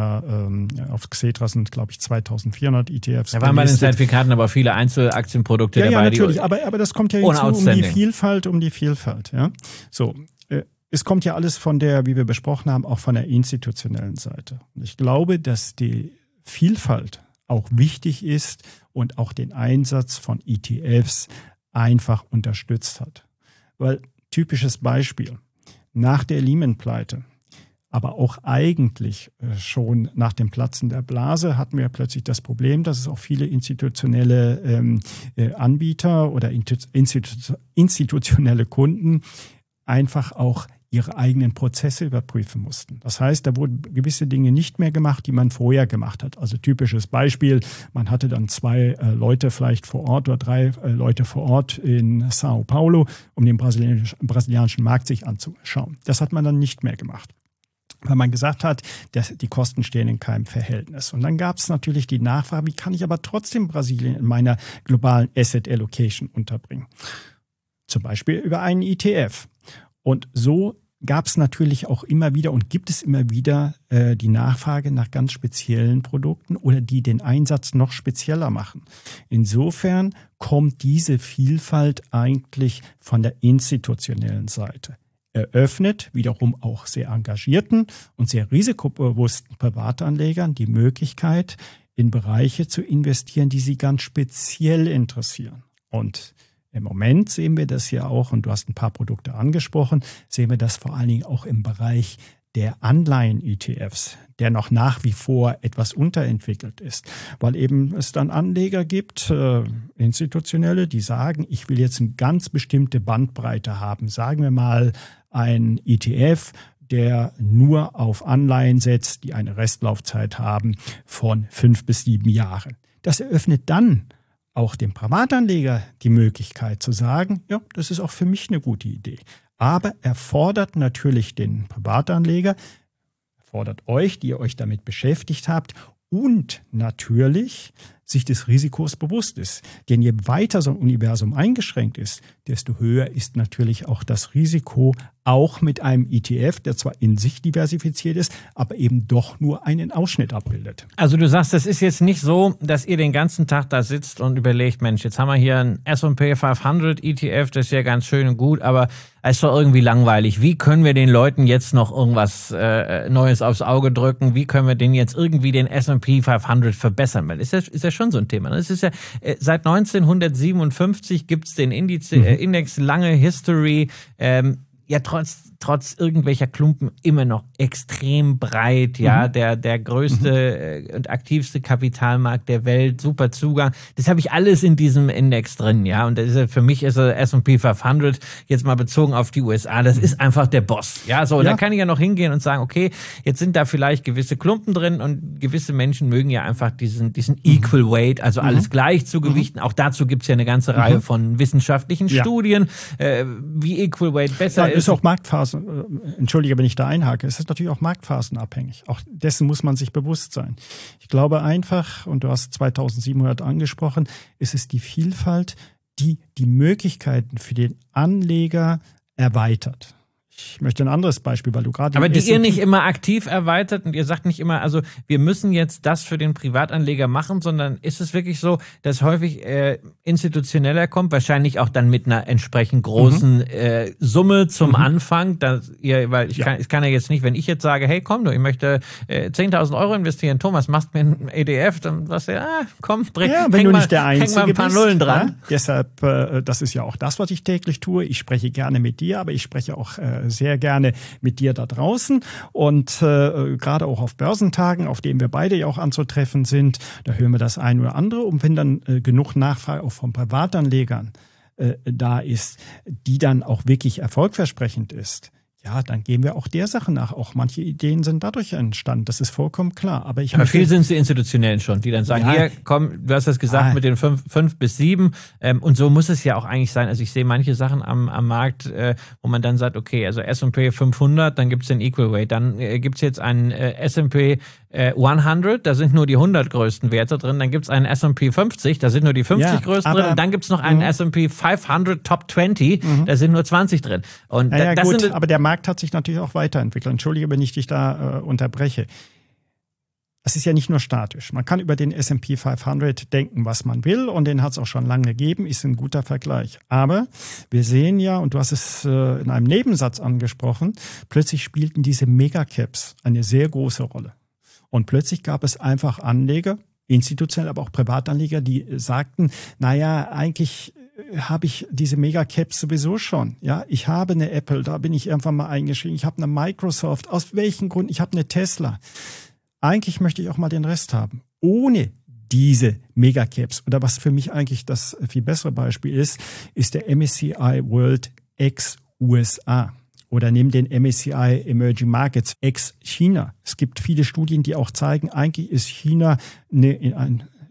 Auf Xetra sind, glaube ich, 2400 ETFs. Da waren bei den Zertifikaten aber viele Einzelaktienprodukte dabei. Ja, natürlich, aber das kommt ja hinzu um die Vielfalt. Ja? So. Es kommt ja alles von der, wie wir besprochen haben, auch von der institutionellen Seite. Und ich glaube, dass die Vielfalt auch wichtig ist und auch den Einsatz von ETFs einfach unterstützt hat. Weil, typisches Beispiel, nach der Lehman-Pleite, aber auch eigentlich schon nach dem Platzen der Blase hatten wir plötzlich das Problem, dass es auch viele institutionelle Anbieter oder institutionelle Kunden einfach auch ihre eigenen Prozesse überprüfen mussten. Das heißt, da wurden gewisse Dinge nicht mehr gemacht, die man vorher gemacht hat. Also typisches Beispiel, man hatte dann 2 Leute vielleicht vor Ort oder 3 Leute vor Ort in Sao Paulo, um den brasilianischen Markt sich anzuschauen. Das hat man dann nicht mehr gemacht. weil man gesagt hat, dass die Kosten stehen in keinem Verhältnis. Und dann gab es natürlich die Nachfrage, wie kann ich aber trotzdem Brasilien in meiner globalen Asset Allocation unterbringen? Zum Beispiel über einen ETF. Und so gab es natürlich auch immer wieder und gibt es immer wieder die Nachfrage nach ganz speziellen Produkten oder die den Einsatz noch spezieller machen. Insofern kommt diese Vielfalt eigentlich von der institutionellen Seite. Eröffnet wiederum auch sehr engagierten und sehr risikobewussten Privatanlegern die Möglichkeit, in Bereiche zu investieren, die sie ganz speziell interessieren. Und im Moment sehen wir das ja auch, und du hast ein paar Produkte angesprochen, sehen wir das vor allen Dingen auch im Bereich der Anleihen-ETFs, der noch nach wie vor etwas unterentwickelt ist, weil eben es dann Anleger gibt, institutionelle, die sagen, ich will jetzt eine ganz bestimmte Bandbreite haben. Sagen wir mal ein ETF, der nur auf Anleihen setzt, die eine Restlaufzeit haben von 5 bis 7 Jahren. Das eröffnet dann auch dem Privatanleger die Möglichkeit zu sagen, ja, das ist auch für mich eine gute Idee. Aber erfordert natürlich den Privatanleger, erfordert euch, die ihr euch damit beschäftigt habt, und natürlich sich des Risikos bewusst ist. Denn je weiter so ein Universum eingeschränkt ist, desto höher ist natürlich auch das Risiko, auch mit einem ETF, der zwar in sich diversifiziert ist, aber eben doch nur einen Ausschnitt abbildet. Also du sagst, das ist jetzt nicht so, dass ihr den ganzen Tag da sitzt und überlegt, Mensch, jetzt haben wir hier einen S&P 500 ETF, das ist ja ganz schön und gut, aber es ist doch irgendwie langweilig. Wie können wir den Leuten jetzt noch irgendwas Neues aufs Auge drücken? Wie können wir den jetzt irgendwie den S&P 500 verbessern? Weil ist ja schon so ein Thema. Das ist ja seit 1957 gibt's den Index, lange History. Ja, trotz irgendwelcher Klumpen immer noch extrem breit, ja, der größte und aktivste Kapitalmarkt der Welt, super Zugang. Das habe ich alles in diesem Index drin, ja, und das ist, für mich ist S&P 500 jetzt mal bezogen auf die USA, das ist einfach der Boss, ja, so, und da kann ich ja noch hingehen und sagen, okay, jetzt sind da vielleicht gewisse Klumpen drin und gewisse Menschen mögen ja einfach diesen Equal Weight, also alles gleich zu gewichten. Auch dazu gibt's ja eine ganze Reihe von wissenschaftlichen Studien, wie Equal Weight besser ist. Ist auch Marktphasen, entschuldige, wenn ich da einhake, es ist natürlich auch marktphasenabhängig. Auch dessen muss man sich bewusst sein. Ich glaube einfach, und du hast 2700 angesprochen, es ist die Vielfalt, die die Möglichkeiten für den Anleger erweitert. Ich möchte ein anderes Beispiel, weil du gerade... Aber die ihr nicht immer aktiv erweitert und ihr sagt nicht immer, also wir müssen jetzt das für den Privatanleger machen, sondern ist es wirklich so, dass häufig institutioneller kommt, wahrscheinlich auch dann mit einer entsprechend großen Summe zum Anfang, dass ihr, weil ich kann ja jetzt nicht, wenn ich jetzt sage, hey komm du, ich möchte 10.000 Euro investieren, Thomas, machst mir ein EDF, dann sagst du, komm, wenn du nicht der Einzige ein paar Nullen dran. Ja? Deshalb, das ist ja auch das, was ich täglich tue. Ich spreche gerne mit dir, aber ich spreche auch sehr gerne mit dir da draußen und gerade auch auf Börsentagen, auf denen wir beide ja auch anzutreffen sind, da hören wir das ein oder andere, und wenn dann genug Nachfrage auch von Privatanlegern da ist, die dann auch wirklich erfolgversprechend ist, ja, dann gehen wir auch der Sache nach. Auch manche Ideen sind dadurch entstanden. Das ist vollkommen klar. Aber viel sind es die Institutionellen schon, die dann sagen, hier, komm, du hast das gesagt mit den 5 bis 7. Und so muss es ja auch eigentlich sein. Also ich sehe manche Sachen am Markt, wo man dann sagt, okay, also S&P 500, dann gibt es den Equal Weight. Dann gibt es jetzt einen S&P 100, da sind nur die 100 größten Werte drin. Dann gibt es einen S&P 50, da sind nur die 50 größten drin. Und dann gibt es noch einen S&P 500 Top 20, da sind nur 20 drin. Und das gut, sind, aber der Markt hat sich natürlich auch weiterentwickelt. Entschuldige, wenn ich dich da unterbreche. Es ist ja nicht nur statisch. Man kann über den S&P 500 denken, was man will, und den hat es auch schon lange gegeben, ist ein guter Vergleich. Aber wir sehen ja, und du hast es in einem Nebensatz angesprochen, plötzlich spielten diese Megacaps eine sehr große Rolle. Und plötzlich gab es einfach Anleger, institutionell, aber auch Privatanleger, die sagten, naja, eigentlich habe ich diese Megacaps sowieso schon. Ja, ich habe eine Apple, da bin ich irgendwann mal eingestiegen. Ich habe eine Microsoft. Aus welchen Gründen? Ich habe eine Tesla. Eigentlich möchte ich auch mal den Rest haben. Ohne diese Megacaps. Oder was für mich eigentlich das viel bessere Beispiel ist der MSCI World ex USA. Oder neben den MSCI Emerging Markets ex China. Es gibt viele Studien, die auch zeigen, eigentlich ist China in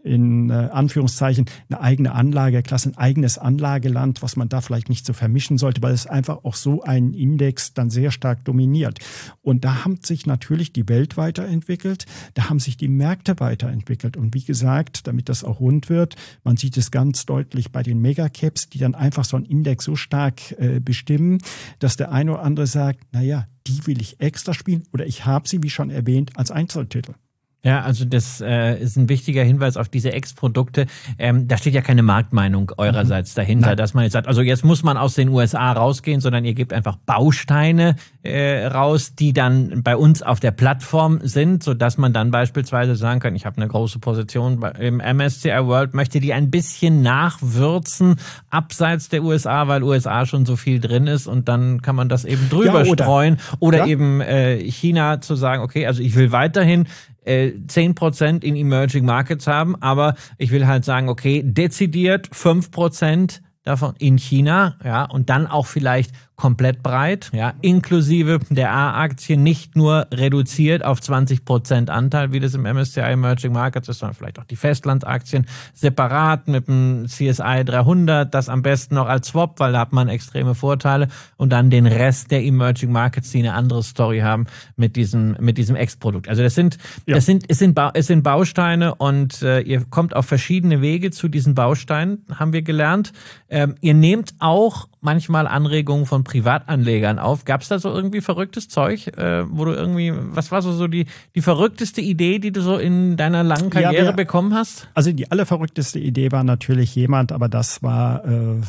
in Anführungszeichen eine eigene Anlageklasse, ein eigenes Anlageland, was man da vielleicht nicht so vermischen sollte, weil es einfach auch so einen Index dann sehr stark dominiert. Und da haben sich natürlich die Welt weiterentwickelt, da haben sich die Märkte weiterentwickelt. Und wie gesagt, damit das auch rund wird, man sieht es ganz deutlich bei den Megacaps, die dann einfach so einen Index so stark bestimmen, dass der eine oder andere sagt, naja, die will ich extra spielen oder ich habe sie, wie schon erwähnt, als Einzeltitel. Ja, also das ist ein wichtiger Hinweis auf diese Ex-Produkte. Da steht ja keine Marktmeinung eurerseits dahinter, dass man jetzt sagt, also jetzt muss man aus den USA rausgehen, sondern ihr gebt einfach Bausteine raus, die dann bei uns auf der Plattform sind, sodass man dann beispielsweise sagen kann, ich habe eine große Position im MSCI World, möchte die ein bisschen nachwürzen abseits der USA, weil USA schon so viel drin ist und dann kann man das eben drüber streuen. Oder eben China zu sagen, okay, also ich will weiterhin 10% in Emerging Markets haben, aber ich will halt sagen, okay, dezidiert 5% davon in China, ja, und dann auch vielleicht komplett breit, ja, inklusive der A-Aktien, nicht nur reduziert auf 20% Anteil, wie das im MSCI Emerging Markets ist, sondern vielleicht auch die Festlandsaktien separat mit dem CSI 300, das am besten noch als Swap, weil da hat man extreme Vorteile und dann den Rest der Emerging Markets, die eine andere Story haben mit diesem Ex-Produkt. Also es sind Bausteine und ihr kommt auf verschiedene Wege zu diesen Bausteinen, haben wir gelernt. Ihr nehmt auch manchmal Anregungen von Privatanlegern auf. Gab es da so irgendwie verrücktes Zeug, wo du irgendwie, was war so die verrückteste Idee, die du so in deiner langen Karriere bekommen hast? Also die allerverrückteste Idee war natürlich jemand, aber das war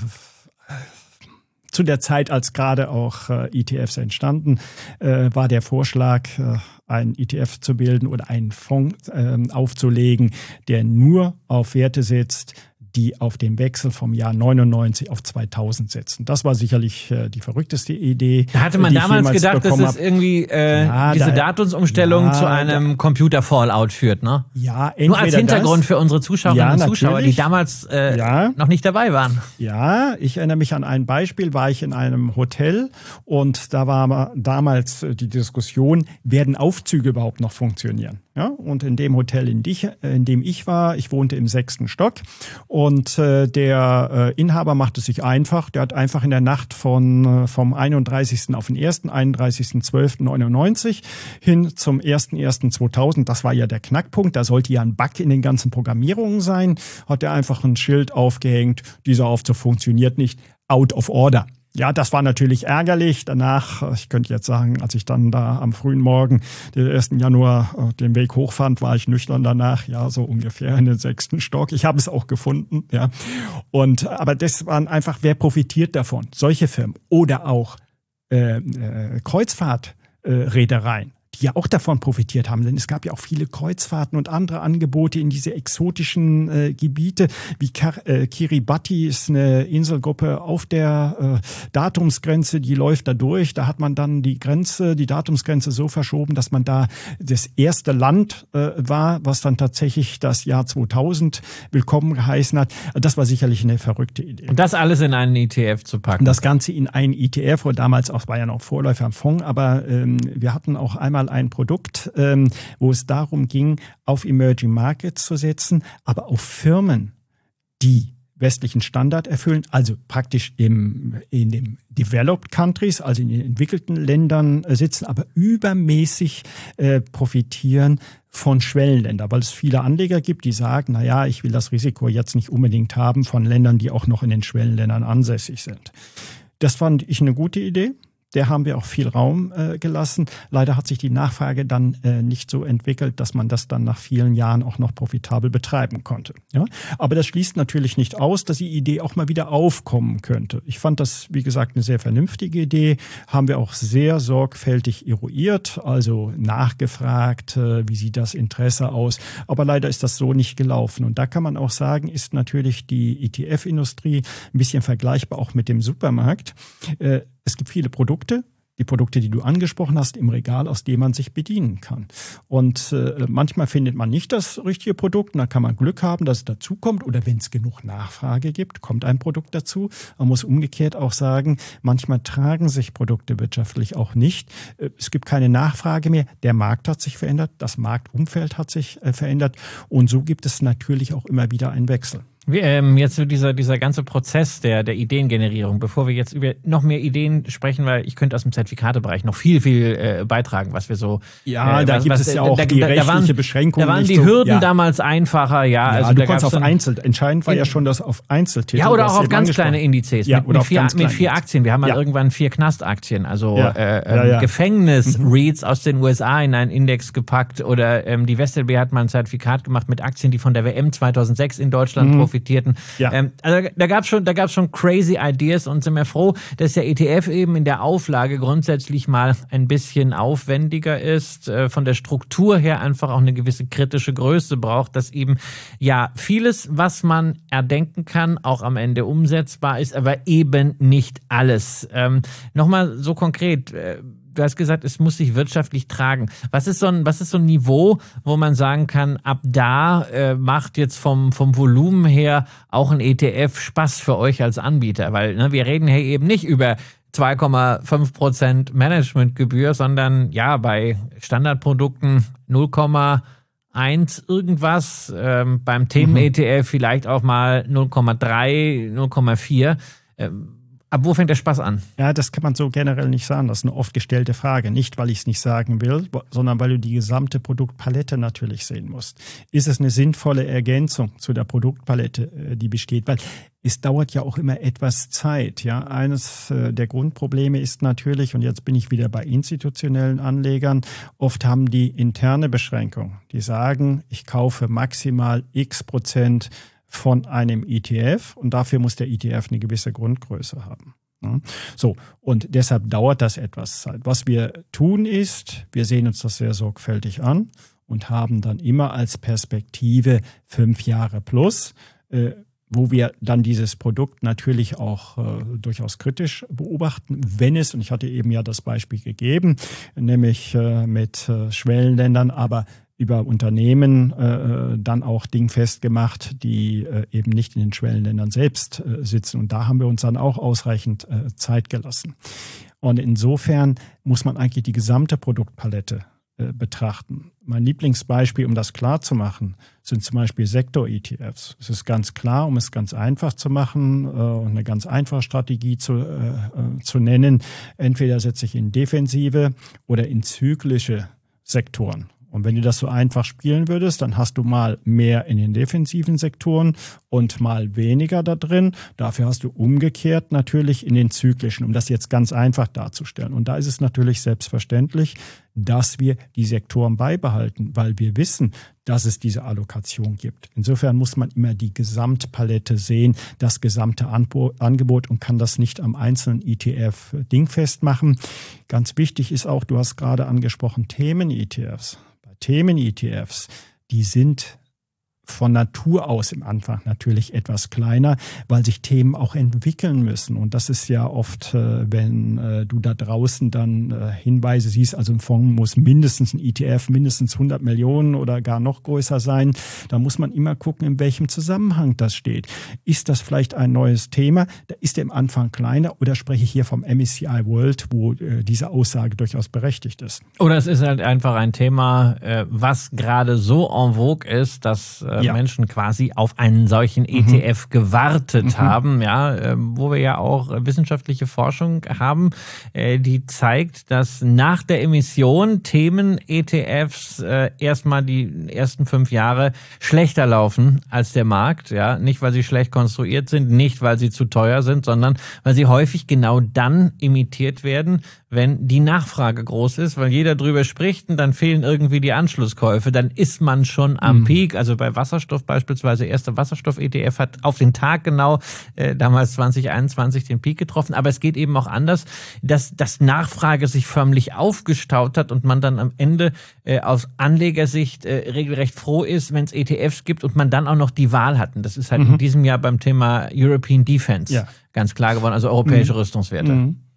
zu der Zeit, als gerade auch ETFs entstanden, war der Vorschlag, einen ETF zu bilden oder einen Fonds aufzulegen, der nur auf Werte setzt, die auf den Wechsel vom Jahr 99 auf 2000 setzen. Das war sicherlich die verrückteste Idee. Da hatte man damals gedacht, dass es irgendwie diese Datumsumstellung zu einem Computer-Fallout führt, ne? Ja, nur als Hintergrund für unsere Zuschauerinnen und Zuschauer, die damals noch nicht dabei waren. Ja, ich erinnere mich an ein Beispiel, war ich in einem Hotel und da war damals die Diskussion, werden Aufzüge überhaupt noch funktionieren? Ja, und in dem Hotel, in dem ich war, ich wohnte im 6. Stock und der Inhaber macht es sich einfach. Der hat einfach in der Nacht vom 31. auf den 1., 31.12.99 hin zum 1.1.2000, das war ja der Knackpunkt, da sollte ja ein Bug in den ganzen Programmierungen sein, hat er einfach ein Schild aufgehängt, dieser Aufzug funktioniert nicht, out of order. Ja, das war natürlich ärgerlich. Danach, ich könnte jetzt sagen, als ich dann da am frühen Morgen den 1. Januar den Weg hochfand, war ich nüchtern danach, ja, so ungefähr in den 6. Stock. Ich habe es auch gefunden, ja. Aber das waren einfach, wer profitiert davon? Solche Firmen oder auch Kreuzfahrtreedereien, die ja auch davon profitiert haben, denn es gab ja auch viele Kreuzfahrten und andere Angebote in diese exotischen Gebiete, wie Kiribati ist eine Inselgruppe auf der Datumsgrenze, die läuft da durch, da hat man dann die Datumsgrenze so verschoben, dass man da das erste Land war, was dann tatsächlich das Jahr 2000 willkommen geheißen hat. Das war sicherlich eine verrückte Idee. Und das alles in einen ETF zu packen? Das Ganze in einen ETF, oder damals auch, war ja noch Vorläufer am Fonds, aber wir hatten auch einmal ein Produkt, wo es darum ging, auf Emerging Markets zu setzen, aber auf Firmen, die westlichen Standard erfüllen, also praktisch in den Developed Countries, also in den entwickelten Ländern sitzen, aber übermäßig profitieren von Schwellenländern, weil es viele Anleger gibt, die sagen, naja, ich will das Risiko jetzt nicht unbedingt haben von Ländern, die auch noch in den Schwellenländern ansässig sind. Das fand ich eine gute Idee. Der haben wir auch viel Raum gelassen. Leider hat sich die Nachfrage dann nicht so entwickelt, dass man das dann nach vielen Jahren auch noch profitabel betreiben konnte. Ja? Aber das schließt natürlich nicht aus, dass die Idee auch mal wieder aufkommen könnte. Ich fand das, wie gesagt, eine sehr vernünftige Idee. Haben wir auch sehr sorgfältig eruiert, also nachgefragt, wie sieht das Interesse aus. Aber leider ist das so nicht gelaufen. Und da kann man auch sagen, ist natürlich die ETF-Industrie ein bisschen vergleichbar auch mit dem Supermarkt. Es gibt viele Produkte, die Produkte, die du angesprochen hast, im Regal, aus denen man sich bedienen kann. Und manchmal findet man nicht das richtige Produkt und dann kann man Glück haben, dass es dazu kommt. Oder wenn es genug Nachfrage gibt, kommt ein Produkt dazu. Man muss umgekehrt auch sagen, manchmal tragen sich Produkte wirtschaftlich auch nicht. Es gibt keine Nachfrage mehr. Der Markt hat sich verändert, das Marktumfeld hat sich verändert. Und so gibt es natürlich auch immer wieder einen Wechsel. Jetzt so dieser ganze Prozess der Ideengenerierung, bevor wir jetzt über noch mehr Ideen sprechen, weil ich könnte aus dem Zertifikatebereich noch viel beitragen, was wir so... Ja, da gibt es ja auch die rechtliche Beschränkung. Da waren die Hürden damals einfacher, ja. Also du konntest auf Entscheidend war ja schon das auf Einzeltitel. Ja, oder auch auf ganz kleine Indizes, mit 4 Aktien. Wir haben mal irgendwann 4 Knastaktien, also Gefängnis-REITs aus den USA in einen Index gepackt oder die WestLB hat mal ein Zertifikat gemacht mit Aktien, die von der WM 2006 in Deutschland profitierten. Ja. Also da gab's schon crazy Ideas und sind wir froh, dass der ETF eben in der Auflage grundsätzlich mal ein bisschen aufwendiger ist, von der Struktur her einfach auch eine gewisse kritische Größe braucht, dass eben vieles, was man erdenken kann, auch am Ende umsetzbar ist, aber eben nicht alles. Nochmal so konkret, du hast gesagt, es muss sich wirtschaftlich tragen. Was ist so ein Niveau, wo man sagen kann, ab da macht jetzt vom Volumen her auch ein ETF Spaß für euch als Anbieter? Weil wir reden hier eben nicht über 2,5% Managementgebühr, sondern bei Standardprodukten 0,1 irgendwas, beim Themen-ETF vielleicht auch mal 0,3, 0,4. Ab wo fängt der Spaß an? Ja, das kann man so generell nicht sagen. Das ist eine oft gestellte Frage. Nicht, weil ich es nicht sagen will, sondern weil du die gesamte Produktpalette natürlich sehen musst. Ist es eine sinnvolle Ergänzung zu der Produktpalette, die besteht? Weil es dauert ja auch immer etwas Zeit. Ja, eines der Grundprobleme ist natürlich, und jetzt bin ich wieder bei institutionellen Anlegern, oft haben die interne Beschränkung. Die sagen, ich kaufe maximal X% von einem ETF und dafür muss der ETF eine gewisse Grundgröße haben. So, und deshalb dauert das etwas Zeit. Was wir tun ist, wir sehen uns das sehr sorgfältig an und haben dann immer als Perspektive 5 Jahre plus, wo wir dann dieses Produkt natürlich auch durchaus kritisch beobachten, wenn es, und ich hatte eben ja das Beispiel gegeben, nämlich mit Schwellenländern, aber über Unternehmen dann auch dingfest gemacht, die eben nicht in den Schwellenländern selbst sitzen. Und da haben wir uns dann auch ausreichend Zeit gelassen. Und insofern muss man eigentlich die gesamte Produktpalette betrachten. Mein Lieblingsbeispiel, um das klar zu machen, sind zum Beispiel Sektor-ETFs. Es ist ganz klar, um es ganz einfach zu machen und eine ganz einfache Strategie zu nennen. Entweder setze ich in defensive oder in zyklische Sektoren. Und wenn du das so einfach spielen würdest, dann hast du mal mehr in den defensiven Sektoren und mal weniger da drin. Dafür hast du umgekehrt natürlich in den zyklischen, um das jetzt ganz einfach darzustellen. Und da ist es natürlich selbstverständlich, dass wir die Sektoren beibehalten, weil wir wissen, dass es diese Allokation gibt. Insofern muss man immer die Gesamtpalette sehen, das gesamte Angebot und kann das nicht am einzelnen ETF dingfest machen. Ganz wichtig ist auch, du hast gerade angesprochen, Themen-ETFs. Bei Themen-ETFs, die sind von Natur aus im Anfang natürlich etwas kleiner, weil sich Themen auch entwickeln müssen. Und das ist ja oft, wenn du da draußen dann Hinweise siehst, also ein Fonds muss mindestens ein ETF, mindestens 100 Millionen oder gar noch größer sein. Da muss man immer gucken, in welchem Zusammenhang das steht. Ist das vielleicht ein neues Thema? Da ist der im Anfang kleiner oder spreche ich hier vom MSCI World, wo diese Aussage durchaus berechtigt ist? Oder es ist halt einfach ein Thema, was gerade so en vogue ist, dass Menschen quasi auf einen solchen ETF gewartet haben, wo wir ja auch wissenschaftliche Forschung haben, die zeigt, dass nach der Emission Themen-ETFs erstmal die ersten 5 Jahre schlechter laufen als der Markt, nicht weil sie schlecht konstruiert sind, nicht weil sie zu teuer sind, sondern weil sie häufig genau dann imitiert werden, wenn die Nachfrage groß ist, weil jeder drüber spricht und dann fehlen irgendwie die Anschlusskäufe, dann ist man schon am Peak. Also bei Wasserstoff beispielsweise, erster Wasserstoff-ETF hat auf den Tag genau damals 2021 den Peak getroffen, aber es geht eben auch anders, dass Nachfrage sich förmlich aufgestaut hat und man dann am Ende aus Anlegersicht regelrecht froh ist, wenn es ETFs gibt und man dann auch noch die Wahl hat. Und das ist halt in diesem Jahr beim Thema European Defense ganz klar geworden, also europäische Rüstungswerte.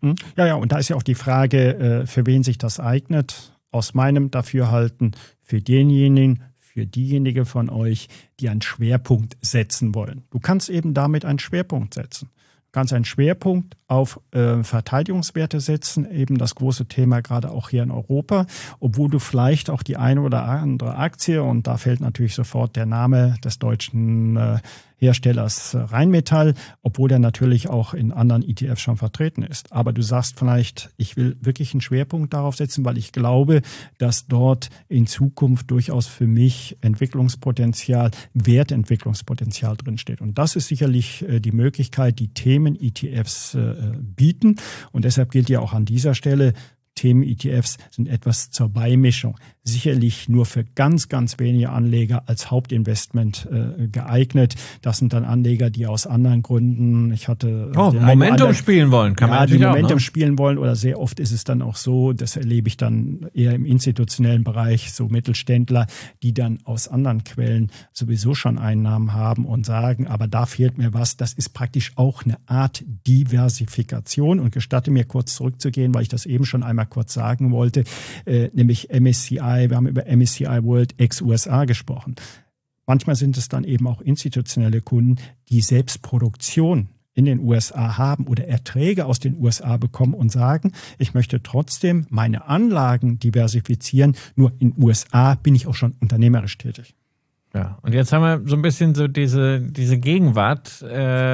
Ja, und da ist ja auch die Frage, für wen sich das eignet. Aus meinem Dafürhalten für denjenigen, für diejenigen von euch, die einen Schwerpunkt setzen wollen. Du kannst eben damit einen Schwerpunkt setzen. Du kannst einen Schwerpunkt auf Verteidigungswerte setzen, eben das große Thema gerade auch hier in Europa, obwohl du vielleicht auch die eine oder andere Aktie, und da fällt natürlich sofort der Name des deutschen Herstellers Rheinmetall, obwohl der natürlich auch in anderen ETFs schon vertreten ist. Aber du sagst vielleicht, ich will wirklich einen Schwerpunkt darauf setzen, weil ich glaube, dass dort in Zukunft durchaus für mich Entwicklungspotenzial, Wertentwicklungspotenzial drinsteht. Und das ist sicherlich die Möglichkeit, die Themen-ETFs bieten. Und deshalb gilt ja auch an dieser Stelle, Themen-ETFs sind etwas zur Beimischung. Sicherlich nur für ganz, ganz wenige Anleger als Hauptinvestment geeignet. Das sind dann Anleger, die aus anderen Gründen, Momentum spielen wollen. Kann man die Momentum spielen wollen, oder sehr oft ist es dann auch so, das erlebe ich dann eher im institutionellen Bereich, so Mittelständler, die dann aus anderen Quellen sowieso schon Einnahmen haben und sagen, aber da fehlt mir was. Das ist praktisch auch eine Art Diversifikation. Und gestatte mir kurz zurückzugehen, weil ich das eben schon einmal kurz sagen wollte, nämlich MSCI. Wir haben über MSCI World ex-USA gesprochen. Manchmal sind es dann eben auch institutionelle Kunden, die selbst Produktion in den USA haben oder Erträge aus den USA bekommen und sagen, ich möchte trotzdem meine Anlagen diversifizieren, nur in den USA bin ich auch schon unternehmerisch tätig. Ja, und jetzt haben wir so ein bisschen so diese Gegenwart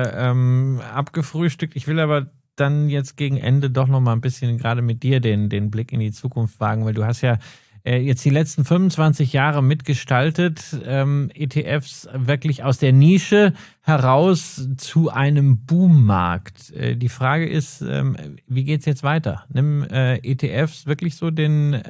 abgefrühstückt. Ich will aber dann jetzt gegen Ende doch noch mal ein bisschen gerade mit dir den Blick in die Zukunft wagen, weil du hast ja jetzt die letzten 25 Jahre mitgestaltet, ETFs wirklich aus der Nische heraus zu einem Boommarkt. Die Frage ist, wie geht's jetzt weiter? Nimm ETFs wirklich so den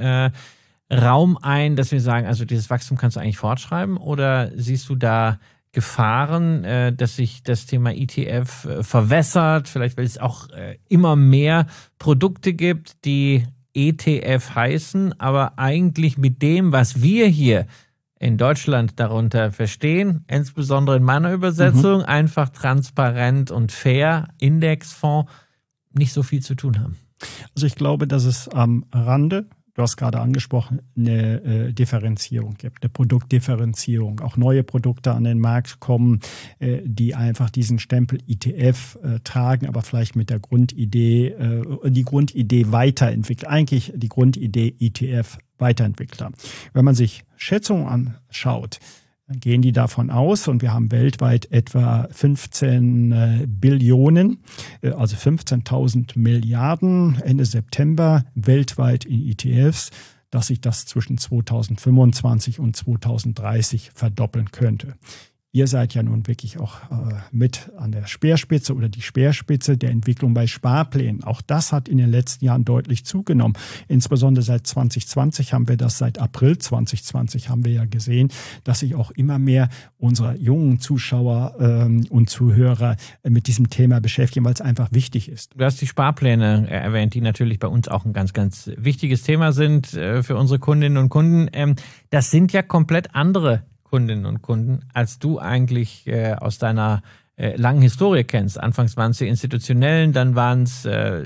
Raum ein, dass wir sagen, also dieses Wachstum kannst du eigentlich fortschreiben, oder siehst du da Gefahren, dass sich das Thema ETF verwässert, vielleicht weil es auch immer mehr Produkte gibt, die ETF heißen, aber eigentlich mit dem, was wir hier in Deutschland darunter verstehen, insbesondere in meiner Übersetzung, einfach transparent und fair, Indexfonds, nicht so viel zu tun haben. Also ich glaube, dass es am Rande, du hast gerade angesprochen, eine Differenzierung gibt, eine Produktdifferenzierung. Auch neue Produkte an den Markt kommen, die einfach diesen Stempel ETF tragen, aber vielleicht mit der Grundidee, die Grundidee weiterentwickelt. Eigentlich die Grundidee ETF weiterentwickelt haben. Wenn man sich Schätzungen anschaut, dann gehen die davon aus, und wir haben weltweit etwa 15 Billionen, also 15.000 Milliarden Ende September weltweit in ETFs, dass sich das zwischen 2025 und 2030 verdoppeln könnte. Ihr seid ja nun wirklich auch mit an der Speerspitze oder die Speerspitze der Entwicklung bei Sparplänen. Auch das hat in den letzten Jahren deutlich zugenommen. Insbesondere seit 2020 haben wir das, seit April 2020 haben wir ja gesehen, dass sich auch immer mehr unserer jungen Zuschauer und Zuhörer mit diesem Thema beschäftigen, weil es einfach wichtig ist. Du hast die Sparpläne erwähnt, die natürlich bei uns auch ein ganz, ganz wichtiges Thema sind für unsere Kundinnen und Kunden. Das sind ja komplett andere Kundinnen und Kunden, als du eigentlich aus deiner langen Historie kennst. Anfangs waren es die Institutionellen, dann waren es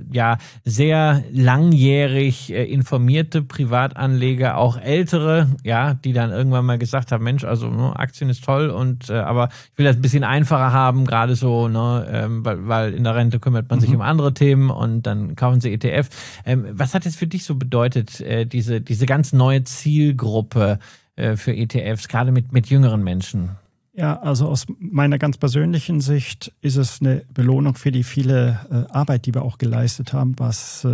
sehr langjährig informierte Privatanleger, auch ältere, die dann irgendwann mal gesagt haben, Mensch, also Aktien ist toll, und aber ich will das ein bisschen einfacher haben, gerade so, weil in der Rente kümmert man sich um andere Themen, und dann kaufen sie ETF. Was hat es für dich so bedeutet, diese ganz neue Zielgruppe für ETFs, gerade mit jüngeren Menschen? Ja, also aus meiner ganz persönlichen Sicht ist es eine Belohnung für die viele Arbeit, die wir auch geleistet haben, was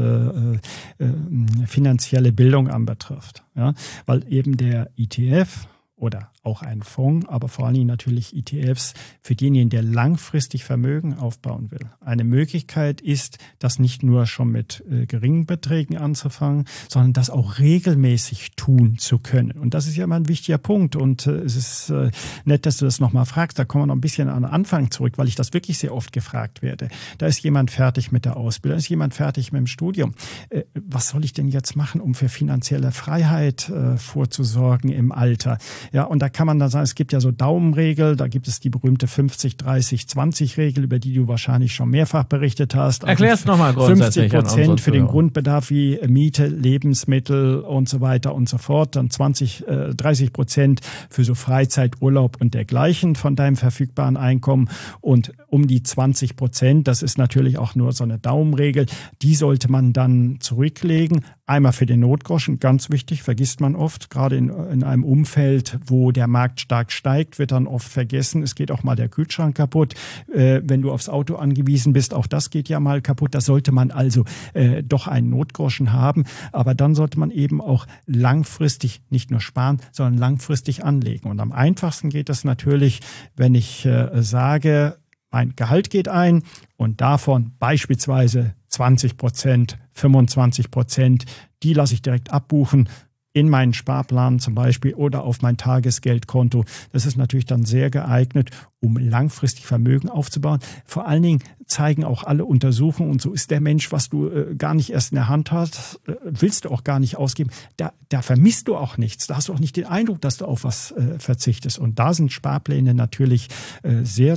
finanzielle Bildung anbetrifft. Ja, weil eben der ETF oder auch ein Fonds, aber vor allen Dingen natürlich ETFs für denjenigen, der langfristig Vermögen aufbauen will. Eine Möglichkeit ist, das nicht nur schon mit geringen Beträgen anzufangen, sondern das auch regelmäßig tun zu können. Und das ist ja immer ein wichtiger Punkt. Und es ist nett, dass du das nochmal fragst. Da kommen wir noch ein bisschen an den Anfang zurück, weil ich das wirklich sehr oft gefragt werde. Da ist jemand fertig mit der Ausbildung, da ist jemand fertig mit dem Studium. Was soll ich denn jetzt machen, um für finanzielle Freiheit vorzusorgen im Alter? Ja, und da kann man dann sagen, es gibt ja so Daumenregel, da gibt es die berühmte 50-30-20-Regel, über die du wahrscheinlich schon mehrfach berichtet hast. Erklär es nochmal grundsätzlich. 50% für den Grundbedarf wie Miete, Lebensmittel und so weiter und so fort. Dann 30% für so Freizeit, Urlaub und dergleichen von deinem verfügbaren Einkommen. Und um die 20%, das ist natürlich auch nur so eine Daumenregel, die sollte man dann zurücklegen. Einmal für den Notgroschen, ganz wichtig, vergisst man oft, gerade in einem Umfeld, wo der Markt stark steigt, wird dann oft vergessen, es geht auch mal der Kühlschrank kaputt, wenn du aufs Auto angewiesen bist, auch das geht ja mal kaputt, da sollte man also doch einen Notgroschen haben, aber dann sollte man eben auch langfristig nicht nur sparen, sondern langfristig anlegen. Und am einfachsten geht das natürlich, wenn ich sage, mein Gehalt geht ein und davon beispielsweise 20%, 25%, die lasse ich direkt abbuchen in meinen Sparplan zum Beispiel oder auf mein Tagesgeldkonto. Das ist natürlich dann sehr geeignet, um langfristig Vermögen aufzubauen. Vor allen Dingen zeigen auch alle Untersuchungen, und so ist der Mensch, was du gar nicht erst in der Hand hast, willst du auch gar nicht ausgeben. Da vermisst du auch nichts. Da hast du auch nicht den Eindruck, dass du auf was verzichtest. Und da sind Sparpläne natürlich sehr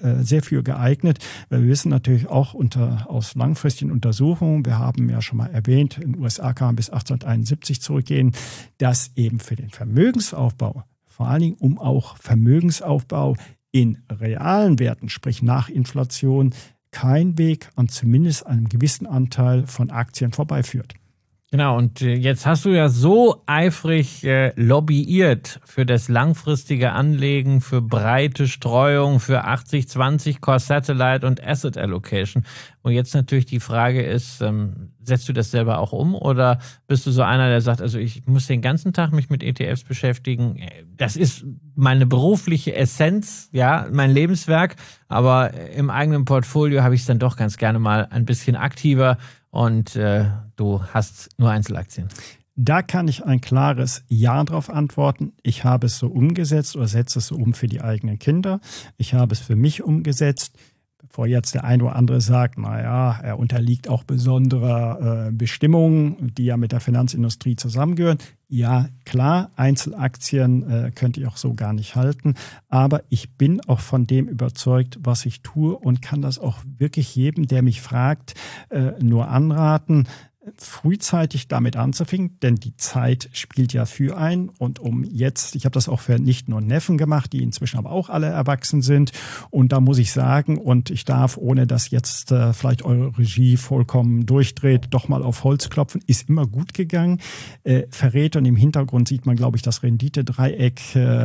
für geeignet. Wir wissen natürlich auch aus langfristigen Untersuchungen, wir haben ja schon mal erwähnt, in den USA kann man bis 1871 zurückgehen, dass eben für den Vermögensaufbau, vor allen Dingen um auch Vermögensaufbau in realen Werten, sprich nach Inflation, kein Weg an zumindest einem gewissen Anteil von Aktien vorbeiführt. Genau, und jetzt hast du ja so eifrig lobbyiert für das langfristige Anlegen, für breite Streuung, für 80-20 Core Satellite und Asset Allocation. Und jetzt natürlich die Frage ist, setzt du das selber auch um oder bist du so einer, der sagt, also ich muss den ganzen Tag mich mit ETFs beschäftigen, das ist meine berufliche Essenz, ja, mein Lebenswerk, aber im eigenen Portfolio habe ich es dann doch ganz gerne mal ein bisschen aktiver und du hast nur Einzelaktien. Da kann ich ein klares Ja drauf antworten. Ich habe es so umgesetzt oder setze es so um für die eigenen Kinder. Ich habe es für mich umgesetzt. Bevor jetzt der eine oder andere sagt, naja, er unterliegt auch besonderer Bestimmungen, die ja mit der Finanzindustrie zusammengehören. Ja, klar, Einzelaktien könnte ich auch so gar nicht halten. Aber ich bin auch von dem überzeugt, was ich tue und kann das auch wirklich jedem, der mich fragt, nur anraten, frühzeitig damit anzufangen, denn die Zeit spielt ja für einen. Und ich habe das auch für nicht nur Neffen gemacht, die inzwischen aber auch alle erwachsen sind. Und da muss ich sagen, und ich darf, ohne dass jetzt vielleicht eure Regie vollkommen durchdreht, doch mal auf Holz klopfen, ist immer gut gegangen. Verrät, und im Hintergrund sieht man, glaube ich, das Renditedreieck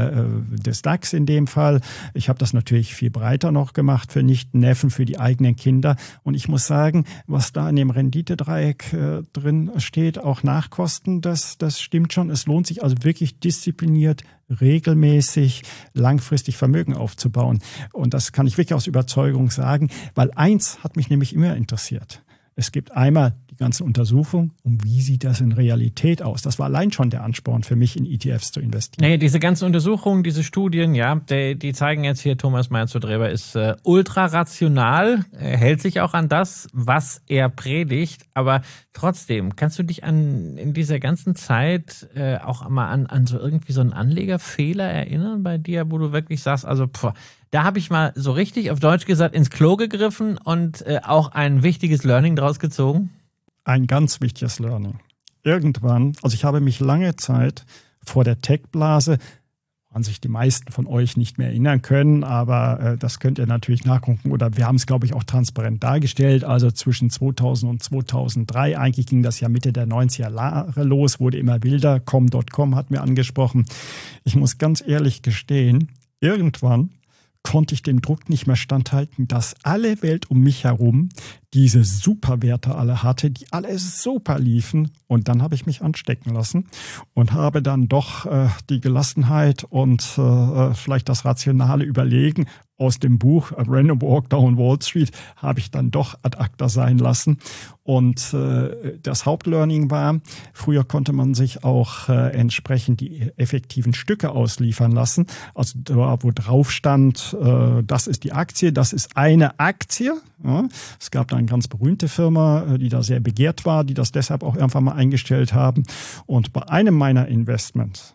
des DAX in dem Fall. Ich habe das natürlich viel breiter noch gemacht für Nicht-Neffen, für die eigenen Kinder. Und ich muss sagen, was da in dem Renditedreieck drin steht, auch Nachkosten, das stimmt schon. Es lohnt sich also wirklich diszipliniert, regelmäßig, langfristig Vermögen aufzubauen. Und das kann ich wirklich aus Überzeugung sagen, weil eins hat mich nämlich immer interessiert. Es gibt einmal die ganzen Untersuchungen, wie sieht das in Realität aus? Das war allein schon der Ansporn für mich, in ETFs zu investieren. Naja, diese ganzen Untersuchungen, diese Studien, ja, die zeigen jetzt hier, Thomas Meyer-Zudreber ist ultra rational, hält sich auch an das, was er predigt, aber trotzdem, kannst du dich in dieser ganzen Zeit auch mal an so irgendwie so einen Anlegerfehler erinnern bei dir, wo du wirklich sagst, also da habe ich mal so richtig, auf Deutsch gesagt, ins Klo gegriffen und auch ein wichtiges Learning draus gezogen? Ein ganz wichtiges Learning. Irgendwann, also ich habe mich lange Zeit vor der Tech-Blase, an sich die meisten von euch nicht mehr erinnern können, aber das könnt ihr natürlich nachgucken oder wir haben es, glaube ich, auch transparent dargestellt. Also zwischen 2000 und 2003, eigentlich ging das ja Mitte der 90er Jahre los, wurde immer wilder. Com.com hat mir angesprochen. Ich muss ganz ehrlich gestehen, irgendwann konnte ich dem Druck nicht mehr standhalten, dass alle Welt um mich herum diese Superwerte alle hatte, die alle super liefen. Und dann habe ich mich anstecken lassen und habe dann doch die Gelassenheit und vielleicht das rationale Überlegen aus dem Buch A Random Walk Down Wall Street habe ich dann doch ad acta sein lassen. Und das Hauptlearning war, früher konnte man sich auch entsprechend die effektiven Stücke ausliefern lassen. Also da, wo drauf stand, das ist die Aktie, das ist eine Aktie. Ja. Es gab da eine ganz berühmte Firma, die da sehr begehrt war, die das deshalb auch irgendwann mal eingestellt haben. Und bei einem meiner Investments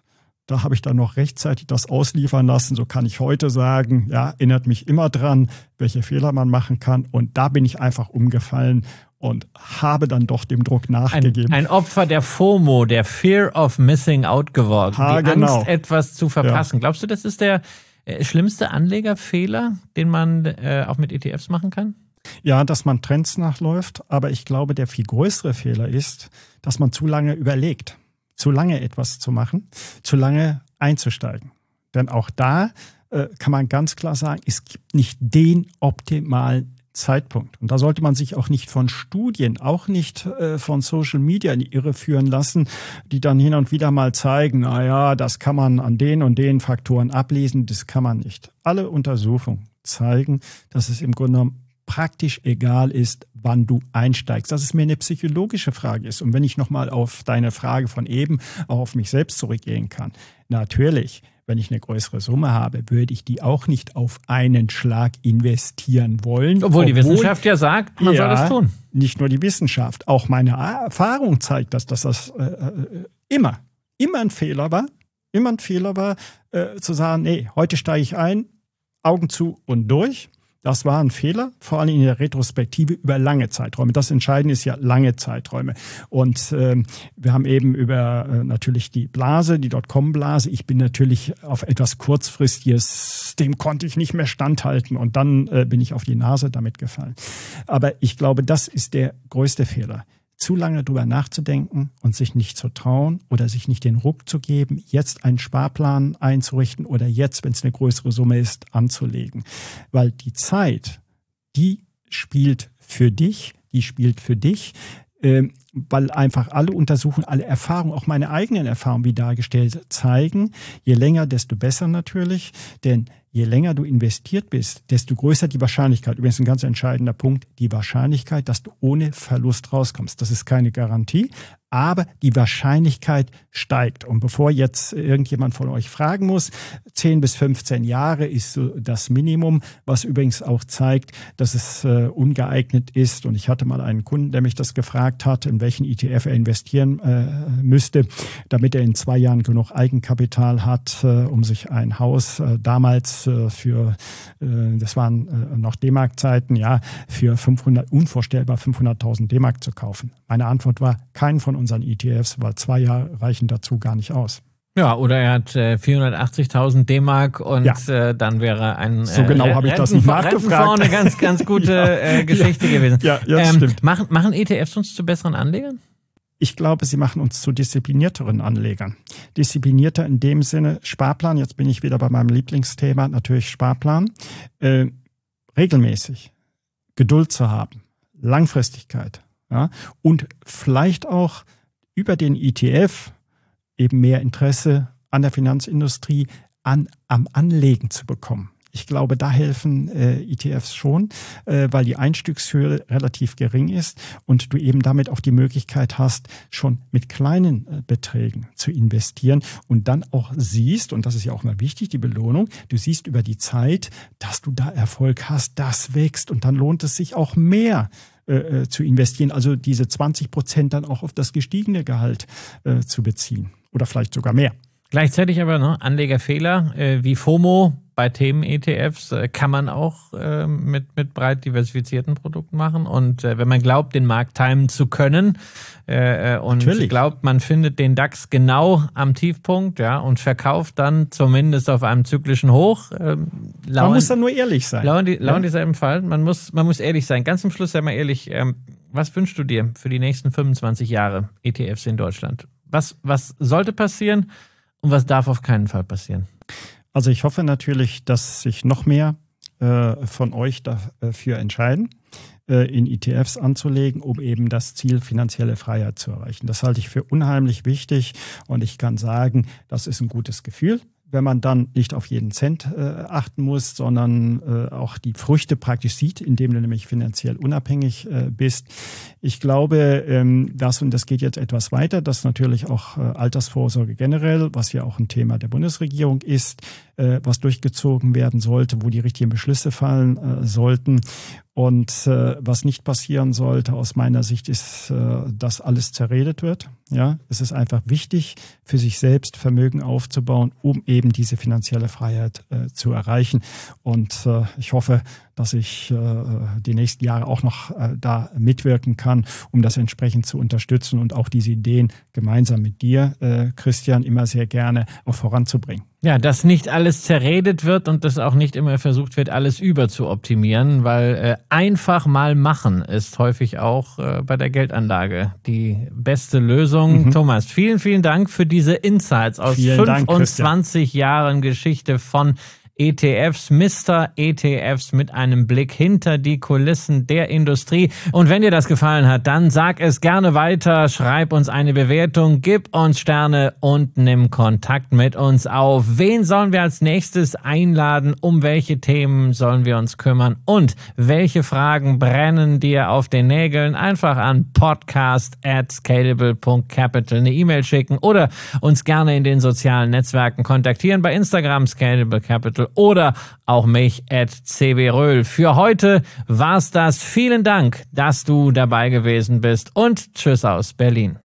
Da habe ich dann noch rechtzeitig das ausliefern lassen. So kann ich heute sagen, ja, erinnert mich immer dran, welche Fehler man machen kann. Und da bin ich einfach umgefallen und habe dann doch dem Druck nachgegeben. Ein Opfer der FOMO, der Fear of Missing Out geworden. Genau. Angst, etwas zu verpassen. Ja. Glaubst du, das ist der schlimmste Anlegerfehler, den man auch mit ETFs machen kann? Ja, dass man Trends nachläuft. Aber ich glaube, der viel größere Fehler ist, dass man zu lange überlegt. Zu lange etwas zu machen, zu lange einzusteigen. Denn auch da kann man ganz klar sagen, es gibt nicht den optimalen Zeitpunkt. Und da sollte man sich auch nicht von Studien, auch nicht von Social Media in die Irre führen lassen, die dann hin und wieder mal zeigen, naja, das kann man an den und den Faktoren ablesen, das kann man nicht. Alle Untersuchungen zeigen, dass es im Grunde genommen praktisch egal ist, wann du einsteigst. Dass es mir eine psychologische Frage ist. Und wenn ich nochmal auf deine Frage von eben auch auf mich selbst zurückgehen kann. Natürlich, wenn ich eine größere Summe habe, würde ich die auch nicht auf einen Schlag investieren wollen. Obwohl die Wissenschaft ja sagt, man soll das tun. Nicht nur die Wissenschaft, auch meine Erfahrung zeigt, dass das immer ein Fehler war. Immer ein Fehler war, zu sagen, nee, heute steige ich ein, Augen zu und durch. Das war ein Fehler, vor allem in der Retrospektive über lange Zeiträume. Das Entscheidende ist ja lange Zeiträume. Und wir haben eben über natürlich die Blase, die Dotcom-Blase. Ich bin natürlich auf etwas Kurzfristiges, dem konnte ich nicht mehr standhalten. Und dann bin ich auf die Nase damit gefallen. Aber ich glaube, das ist der größte Fehler. Zu lange drüber nachzudenken und sich nicht zu trauen oder sich nicht den Ruck zu geben, jetzt einen Sparplan einzurichten oder jetzt, wenn es eine größere Summe ist, anzulegen. Weil die Zeit, die spielt für dich, weil einfach alle Untersuchungen, alle Erfahrungen, auch meine eigenen Erfahrungen, wie dargestellt, zeigen, je länger, desto besser natürlich, denn je länger du investiert bist, desto größer die Wahrscheinlichkeit, übrigens ein ganz entscheidender Punkt, die Wahrscheinlichkeit, dass du ohne Verlust rauskommst. Das ist keine Garantie, aber die Wahrscheinlichkeit steigt. Und bevor jetzt irgendjemand von euch fragen muss, 10 bis 15 Jahre ist so das Minimum, was übrigens auch zeigt, dass es ungeeignet ist. Und ich hatte mal einen Kunden, der mich das gefragt hat, in welchen ETF er investieren müsste, damit er in 2 Jahren genug Eigenkapital hat, um sich ein Haus damals für, das waren noch D-Mark-Zeiten, ja, für unvorstellbar 500.000 D-Mark zu kaufen. Meine Antwort war, keinen von unseren ETFs, weil 2 Jahre reichen dazu gar nicht aus. Ja, oder er hat 480.000 D-Mark und dann wäre ein so genau habe ich das nicht nachgefragt. Eine ganz gute Geschichte gewesen. Ja, stimmt. Machen ETFs uns zu besseren Anlegern? Ich glaube, sie machen uns zu disziplinierteren Anlegern. Disziplinierter in dem Sinne, Sparplan, jetzt bin ich wieder bei meinem Lieblingsthema, natürlich Sparplan, regelmäßig, Geduld zu haben, Langfristigkeit, ja, und vielleicht auch über den ETF eben mehr Interesse an der Finanzindustrie, am Anlegen zu bekommen. Ich glaube, da helfen ETFs schon, weil die Einstiegshöhe relativ gering ist und du eben damit auch die Möglichkeit hast, schon mit kleinen Beträgen zu investieren und dann auch siehst, und das ist ja auch mal wichtig, die Belohnung, du siehst über die Zeit, dass du da Erfolg hast, das wächst und dann lohnt es sich auch mehr zu investieren, also diese 20% dann auch auf das gestiegene Gehalt zu beziehen oder vielleicht sogar mehr. Gleichzeitig aber Anlegerfehler wie FOMO bei Themen-ETFs kann man auch mit breit diversifizierten Produkten machen. Und wenn man glaubt, den Markt timen zu können und glaubt, man findet den DAX genau am Tiefpunkt, ja, und verkauft dann zumindest auf einem zyklischen Hoch. Man muss dann nur ehrlich sein. Lauern dieselben Fall. Man muss ehrlich sein. Ganz zum Schluss sei mal ehrlich, was wünschst du dir für die nächsten 25 Jahre ETFs in Deutschland? Was sollte passieren und was darf auf keinen Fall passieren? Also ich hoffe natürlich, dass sich noch mehr von euch dafür entscheiden, in ETFs anzulegen, um eben das Ziel finanzielle Freiheit zu erreichen. Das halte ich für unheimlich wichtig und ich kann sagen, das ist ein gutes Gefühl, wenn man dann nicht auf jeden Cent achten muss, sondern auch die Früchte praktisch sieht, indem du nämlich finanziell unabhängig bist. Ich glaube, und das geht jetzt etwas weiter, dass natürlich auch Altersvorsorge generell, was ja auch ein Thema der Bundesregierung ist, was durchgezogen werden sollte, wo die richtigen Beschlüsse fallen sollten. Und was nicht passieren sollte aus meiner Sicht ist, dass alles zerredet wird. Ja, es ist einfach wichtig, für sich selbst Vermögen aufzubauen, um eben diese finanzielle Freiheit zu erreichen. Und ich hoffe, dass ich die nächsten Jahre auch noch da mitwirken kann, um das entsprechend zu unterstützen und auch diese Ideen gemeinsam mit dir, Christian, immer sehr gerne auch voranzubringen. Ja, dass nicht alles zerredet wird und dass auch nicht immer versucht wird, alles überzuoptimieren, weil einfach mal machen ist häufig auch bei der Geldanlage die beste Lösung. Mhm. Thomas, vielen, vielen Dank für diese Insights aus 25 Jahren Geschichte von ETFs, Mr. ETFs mit einem Blick hinter die Kulissen der Industrie. Und wenn dir das gefallen hat, dann sag es gerne weiter, schreib uns eine Bewertung, gib uns Sterne und nimm Kontakt mit uns auf. Wen sollen wir als nächstes einladen? Um welche Themen sollen wir uns kümmern? Und welche Fragen brennen dir auf den Nägeln? Einfach an podcast@scalable.capital eine E-Mail schicken oder uns gerne in den sozialen Netzwerken kontaktieren, bei Instagram Scalable Capital oder auch mich @cwröhl. Für heute war's das. Vielen Dank, dass du dabei gewesen bist und tschüss aus Berlin.